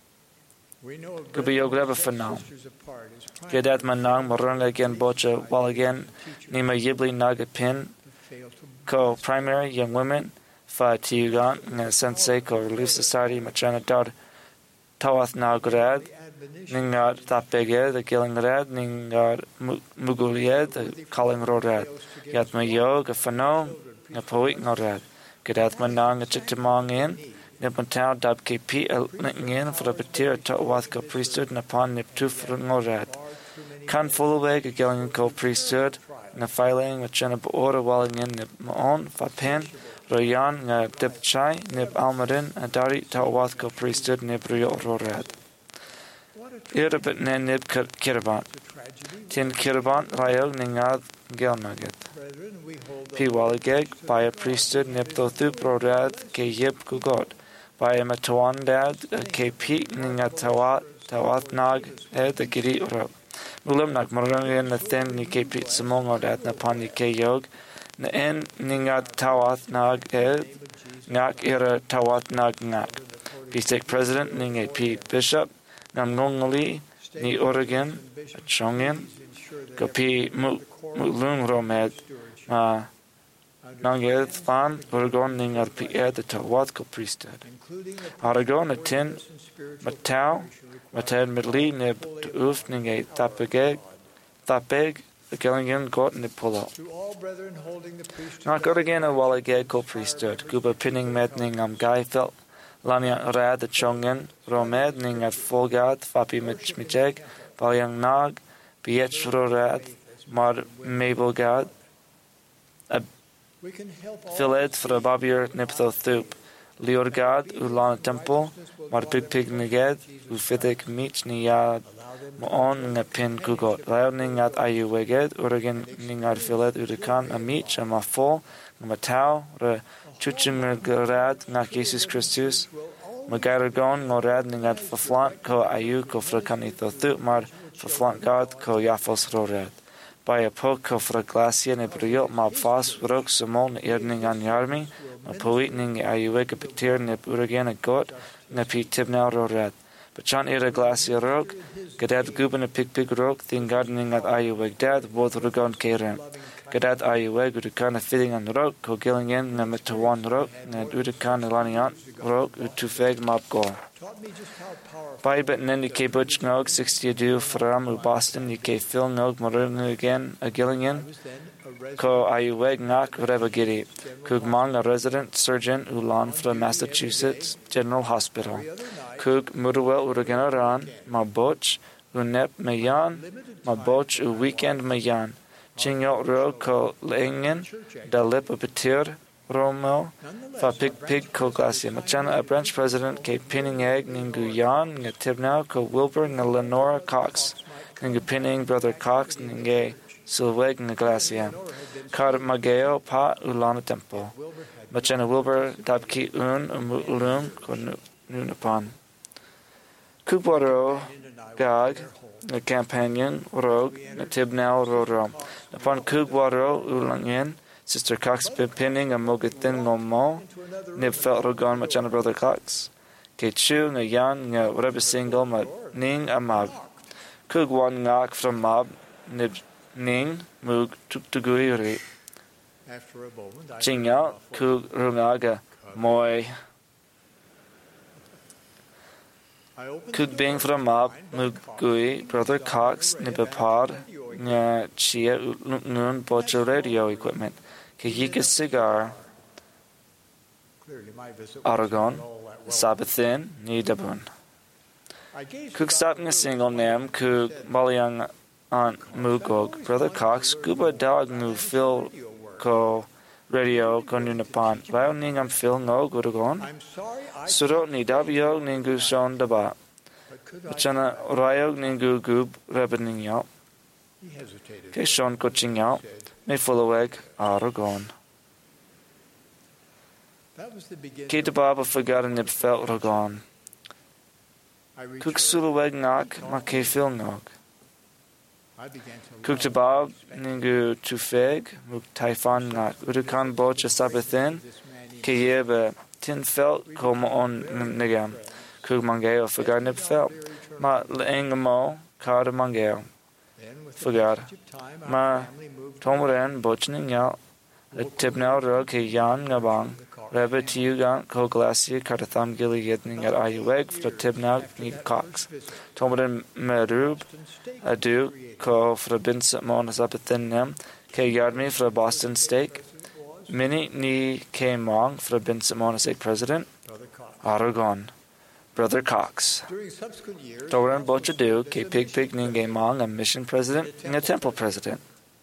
Gubi yogreba for now. Gedat manang marunga again bocha while again nima yibli naga pin. Ko primary young women fa tiugan nga sensei ko relief society machana dad towath nagrad. Ningar tapege the killing red, ningar mugulied the calling rorad. Yatma yog a fano, a poet norad. Gedatma nang a chitimong in, Nipantau dab kp a linking in for a petir to wathko priesthood and upon nip two for norad. Kan fullweg a killing co priesthood, and a filing which in a order walling in nip on, fa pen, royan, a dip chai, nip almarin, a dari to wathko priesthood, nip rio rorad. Irabit ne nib kirabant. Tin kirabant rayog ningad gelnaget. Pi waligeg by a priesthood nib thothup rodad ke yib kugot. By a matuan dad ke pi ningat tawat tawat nag ed a giri uro. Mulim nag marungan na thin ni ke pit samongod na pan ni ke yog. Na en ningat tawat nag ed ngak ira tawat nag ngak. Pi stake president ning a pi bishop. Nam ngongoli ni Oregon a chongin kapi mulung romed ma nanged fan Oregon ning ar pi ed to wat ko priesthood Oregon a tin matau mated midli nib to uf ning a tapege tapeg the Gillingan got ni pull Nak Oregon a walige ko priesthood guba pinning med ning am guy felt Lania rad the chongen, romed ning at folgad, fapi michmijeg, balyang nag, biech rorad, mar mabelgad, a filed for a babir niptho thup, liorgad, ulana temple, mar pig pig niged, ufidik mich niyad, moon nga pin kugot, learning at ayu weged, uragan ning at filed urikan, a mich, a mafol, a matau, re Chuchim Gorad ngak Jesus Christus, Magaragon Norad ningat Faflant ko ayu ko frakanito thu mar Faflant God ko Yafos Rorad. by a poco fra glacia ne brio ma fas rok samon erning an yarmi ma poitning ayuega petir ne uragena got na pi tibna rorat but chan era glacia rok gadat guben a pig pig rok thing gardening at ayueg dad both rugon keren gadat ayueg urikana fitting on rok ko gilling in na metawan rok na urikana laniant rok utufeg map go By but then you ke butch nog sixty do from u Boston you ke Phil nog marun again a Gillingan ko ayueg nak whatever giddy kug mang a resident surgeon ulan from Massachusetts General Hospital kug murwell uraganaran ma butch unep mayan ma butch u weekend mayan chingyo ro ko lingen da lip a petir Romo, fa pig pig ko glacia. Machana a branch president ke pinning egg ningu yan nga tibnao ko Wilbur nga Lenora Cox ningu pinning brother Cox ninge silweg nga glacia. Kar mageo pa ulana tempo. Machana Wilbur dabki un umulum ko nunapan. Kubwaro gag nga companion rogue nga tibnao roro. Upon Kubwaro ulangin Sister Cox pinning a mogathin ngomo nib felt rogon machana brother Cox. Ke chu nga yan nga rebe single ma ning a mab. Kug wan ngak from mab nib ning mug tuktugui ri. Chingya kug rungaga moy. Kug bing from mab mug gui brother Cox nib a pod nga chia nun bocho radio equipment. Kayika cigar, Aragon, Sabathin, Nidabun. Cook stopping a single name, Cook Maliang Aunt Mugog, Brother Cox, Guba Dog Mu Phil Ko Radio Konunapan, Bio Ningam Phil No Gudagon, Suro Nidabio Ningu Shon Daba, Bachana Rayog Ningu Gub Rebening Yop, Keshon Coaching Yop. May Fullaweg Aragon. Kate Baba forgot nib felt Ragon. Cook Sulaweg knock, ma ke fil nog. Cook to Bob, Ningu Tufeg, Muk Taifan knock, Urukan Bocha Sabathin, Kayeba Tin felt, Koma on Nigam. Cook Mangeo forgot nib felt. Ma Leangamo, Carda Mangeo. Forgot. Ma Tomoren Bochning Yao, a Tibnao Rog, a Yan Gabang, Rebbe Tiugan, Ko Glacier, Cartatham Gilly Yetning at Ayueg, for Tibnao Ni Cox. Tomoren Merub, a Duke, Ko for Vincent Monas up at Thin Nem, K Yardme for Boston Steak, Mini Ni K Mong for Vincent Monas a President, Aragon. Brother Cox. Toran Bochadu, K Pig Pig Ninge Mong, a mission president and a temple president.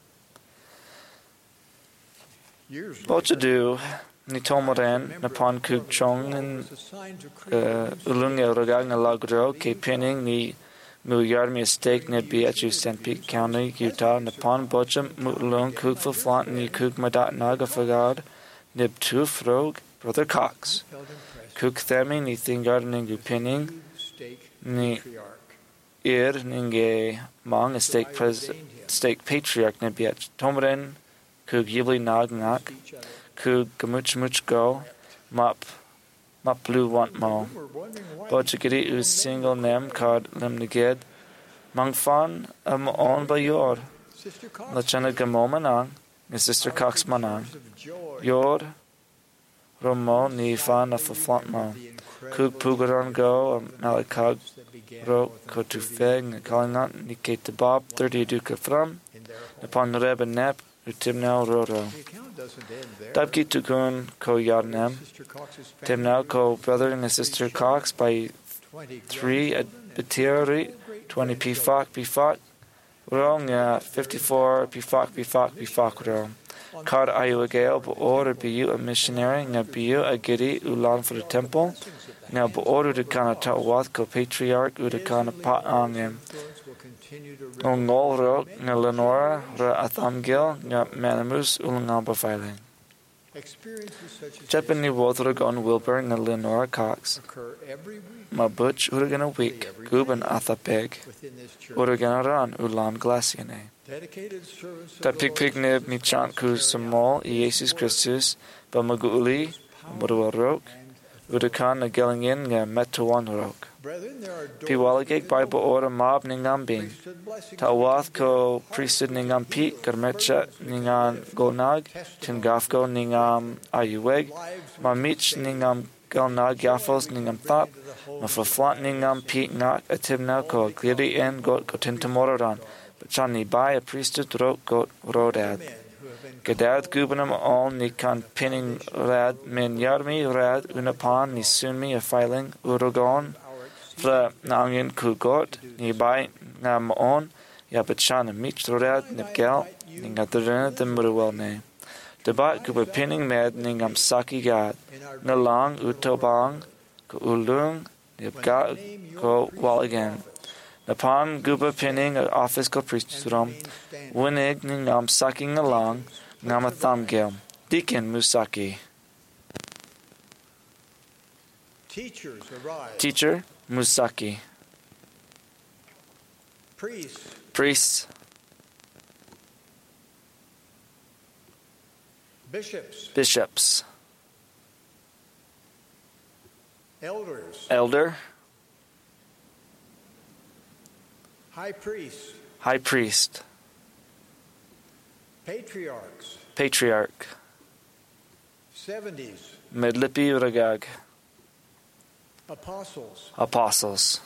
Bochadu, Nitomoran, Napon Kuk Chong, and Ulunga Rogagna Lagro, K Pinning, Ni Muyarmi Estate, Nibi at Saint Pete County, Utah, Napon Bochum, Mulung Kuk for Flant, Ni Kuk Madat Naga Fagad, Nib Tuf Rogue, Brother Cox. Cook Themi, ni Thingard Ningu Pinning, ni Ir Ninge Mong, a stake pres stake patriarch Nibiat Tomren, Cook Yibli Nag Nak, Cook Gamuch Much Go, Mop Mop Blue Want Mo, Bochagiri Us Single Nem Card Lim Niged, Mangfan Am On Bayor, Lachana Gamomanang, his sister Cox Manang, Yor. Romo ni fan of a flatmo. Cook Pugaron go, Malakag ro Kotufeg, calling out Nikate Bob, thirty Duka from, upon the Reb and Nep, Utimnao Roro. Dabki Tukun ko Yadnem, Timnao ko brother and his sister Cox by three at Betiri, twenty Pifak Pifak, Rong, fifty-four Pifak Pifak Pifak Ro. Card Ayuagale, but order be you a missionary, now be you a giddy ulan for the temple, now but order the kind of Tawath co patriarch, the kind of pot on him. On Nolro, na Lenora, Ra Athamgil, na Manamus, Ulangamba filing. Japan ni Wathragon Wilbur na Lenora Cox. Ma Butch Urgan a week, Guban Athapeg, Urgan Ran Ulan Glaciane. Ta pig pig nib mi chant ku samol Jesus Christus, ba maguli, Murwa Rok, Udakan na Gellingin nga Metawan Rok. Piwalagig Bible order mob ningam bin. Tawath ko priesthood ningam pete, Garmecha ningan Golnag, Tingafko ningam Ayuweg, Mamich ningam Golnag Yafos ningam Thop, Mafaflant ningam pete ngak Atibna ko Gliri en got Gotintamorodan, Bachani by a priesthood rok got Rodad. Gadad gubanam all ni kan pinning rad min yarmi rad unapan ni sunmi a filing urogon. Fra nangin ku got ni by ngam on ya bachana mich rad nipgel ningaturina de murwell ne. Debat guba pinning med ningam saki gad nalang utobang ko ulung nipga ko waligan. Upon guba pinning a office ko priesthoodom winig ningam sucking along ngama thamgil Deacon Musaki. Teachers arise. Teacher Musaki. Priests. Priests. Bishops. Bishops. Elders. Elder. High priest. High priest. Patriarchs. Patriarch. Seventies. Medlipi Ragag. Apostles. Apostles.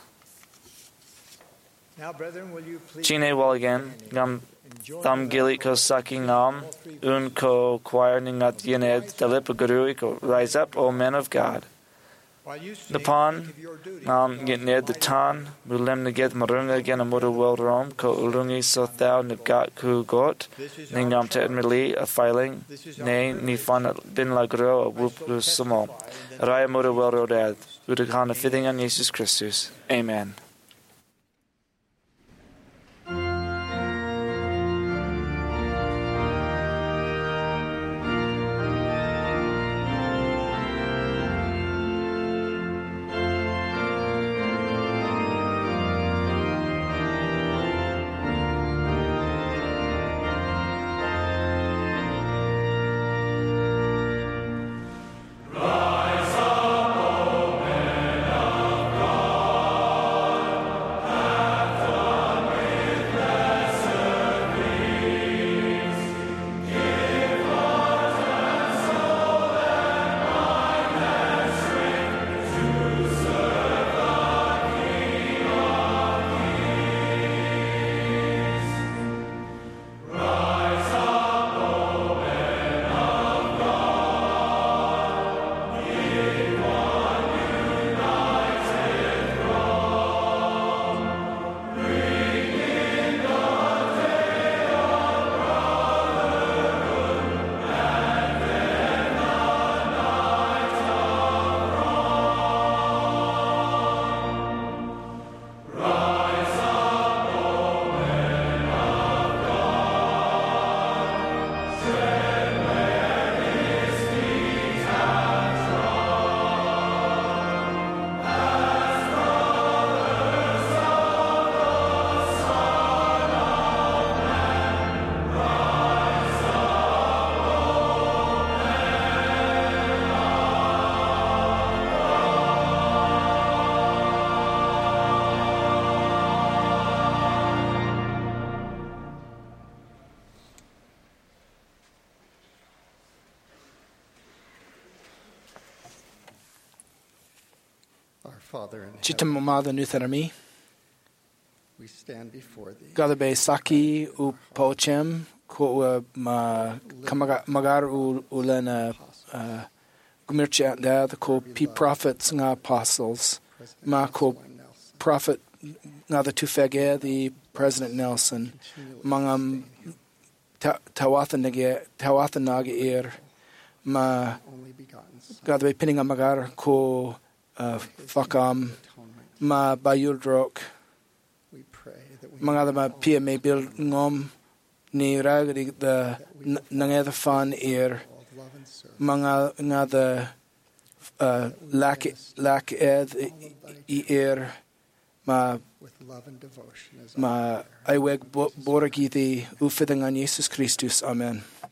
Now, brethren, will you please Chine Walligan, Gam Tham Gilit ko Saki Ngam, Un ko choir ningat Yened, Dalipa Gurui ko rise up, O men of God. Napon, Nam get ned the tan, Mulem Naget Marunga again a Mutter World Rome, ko Ulungi so thou Nibgat ku got, Ningam te Admirali, a filing, nay, ni fan bin lagro, a whoop sumo, Raya Mutter World Rodad, Udakana fitting on Jesus Christus. Amen. Chita mamada nutharami. We stand before thee. Gadabe saki u pochem ko ma magar u ulena gumircha da ko p prophets nga apostles ma ko prophet nga the tufege the President Nelson mangam tawathanage tawathanage er ma gadabe pinninga magar ko fakam ma bayudrok mga ma pia may build ngom ni ragdi the nangeda fan er mga nga the uh, lack lack ed I er ma ma aiweg boragidi ufidang an Jesus Christus. Amen.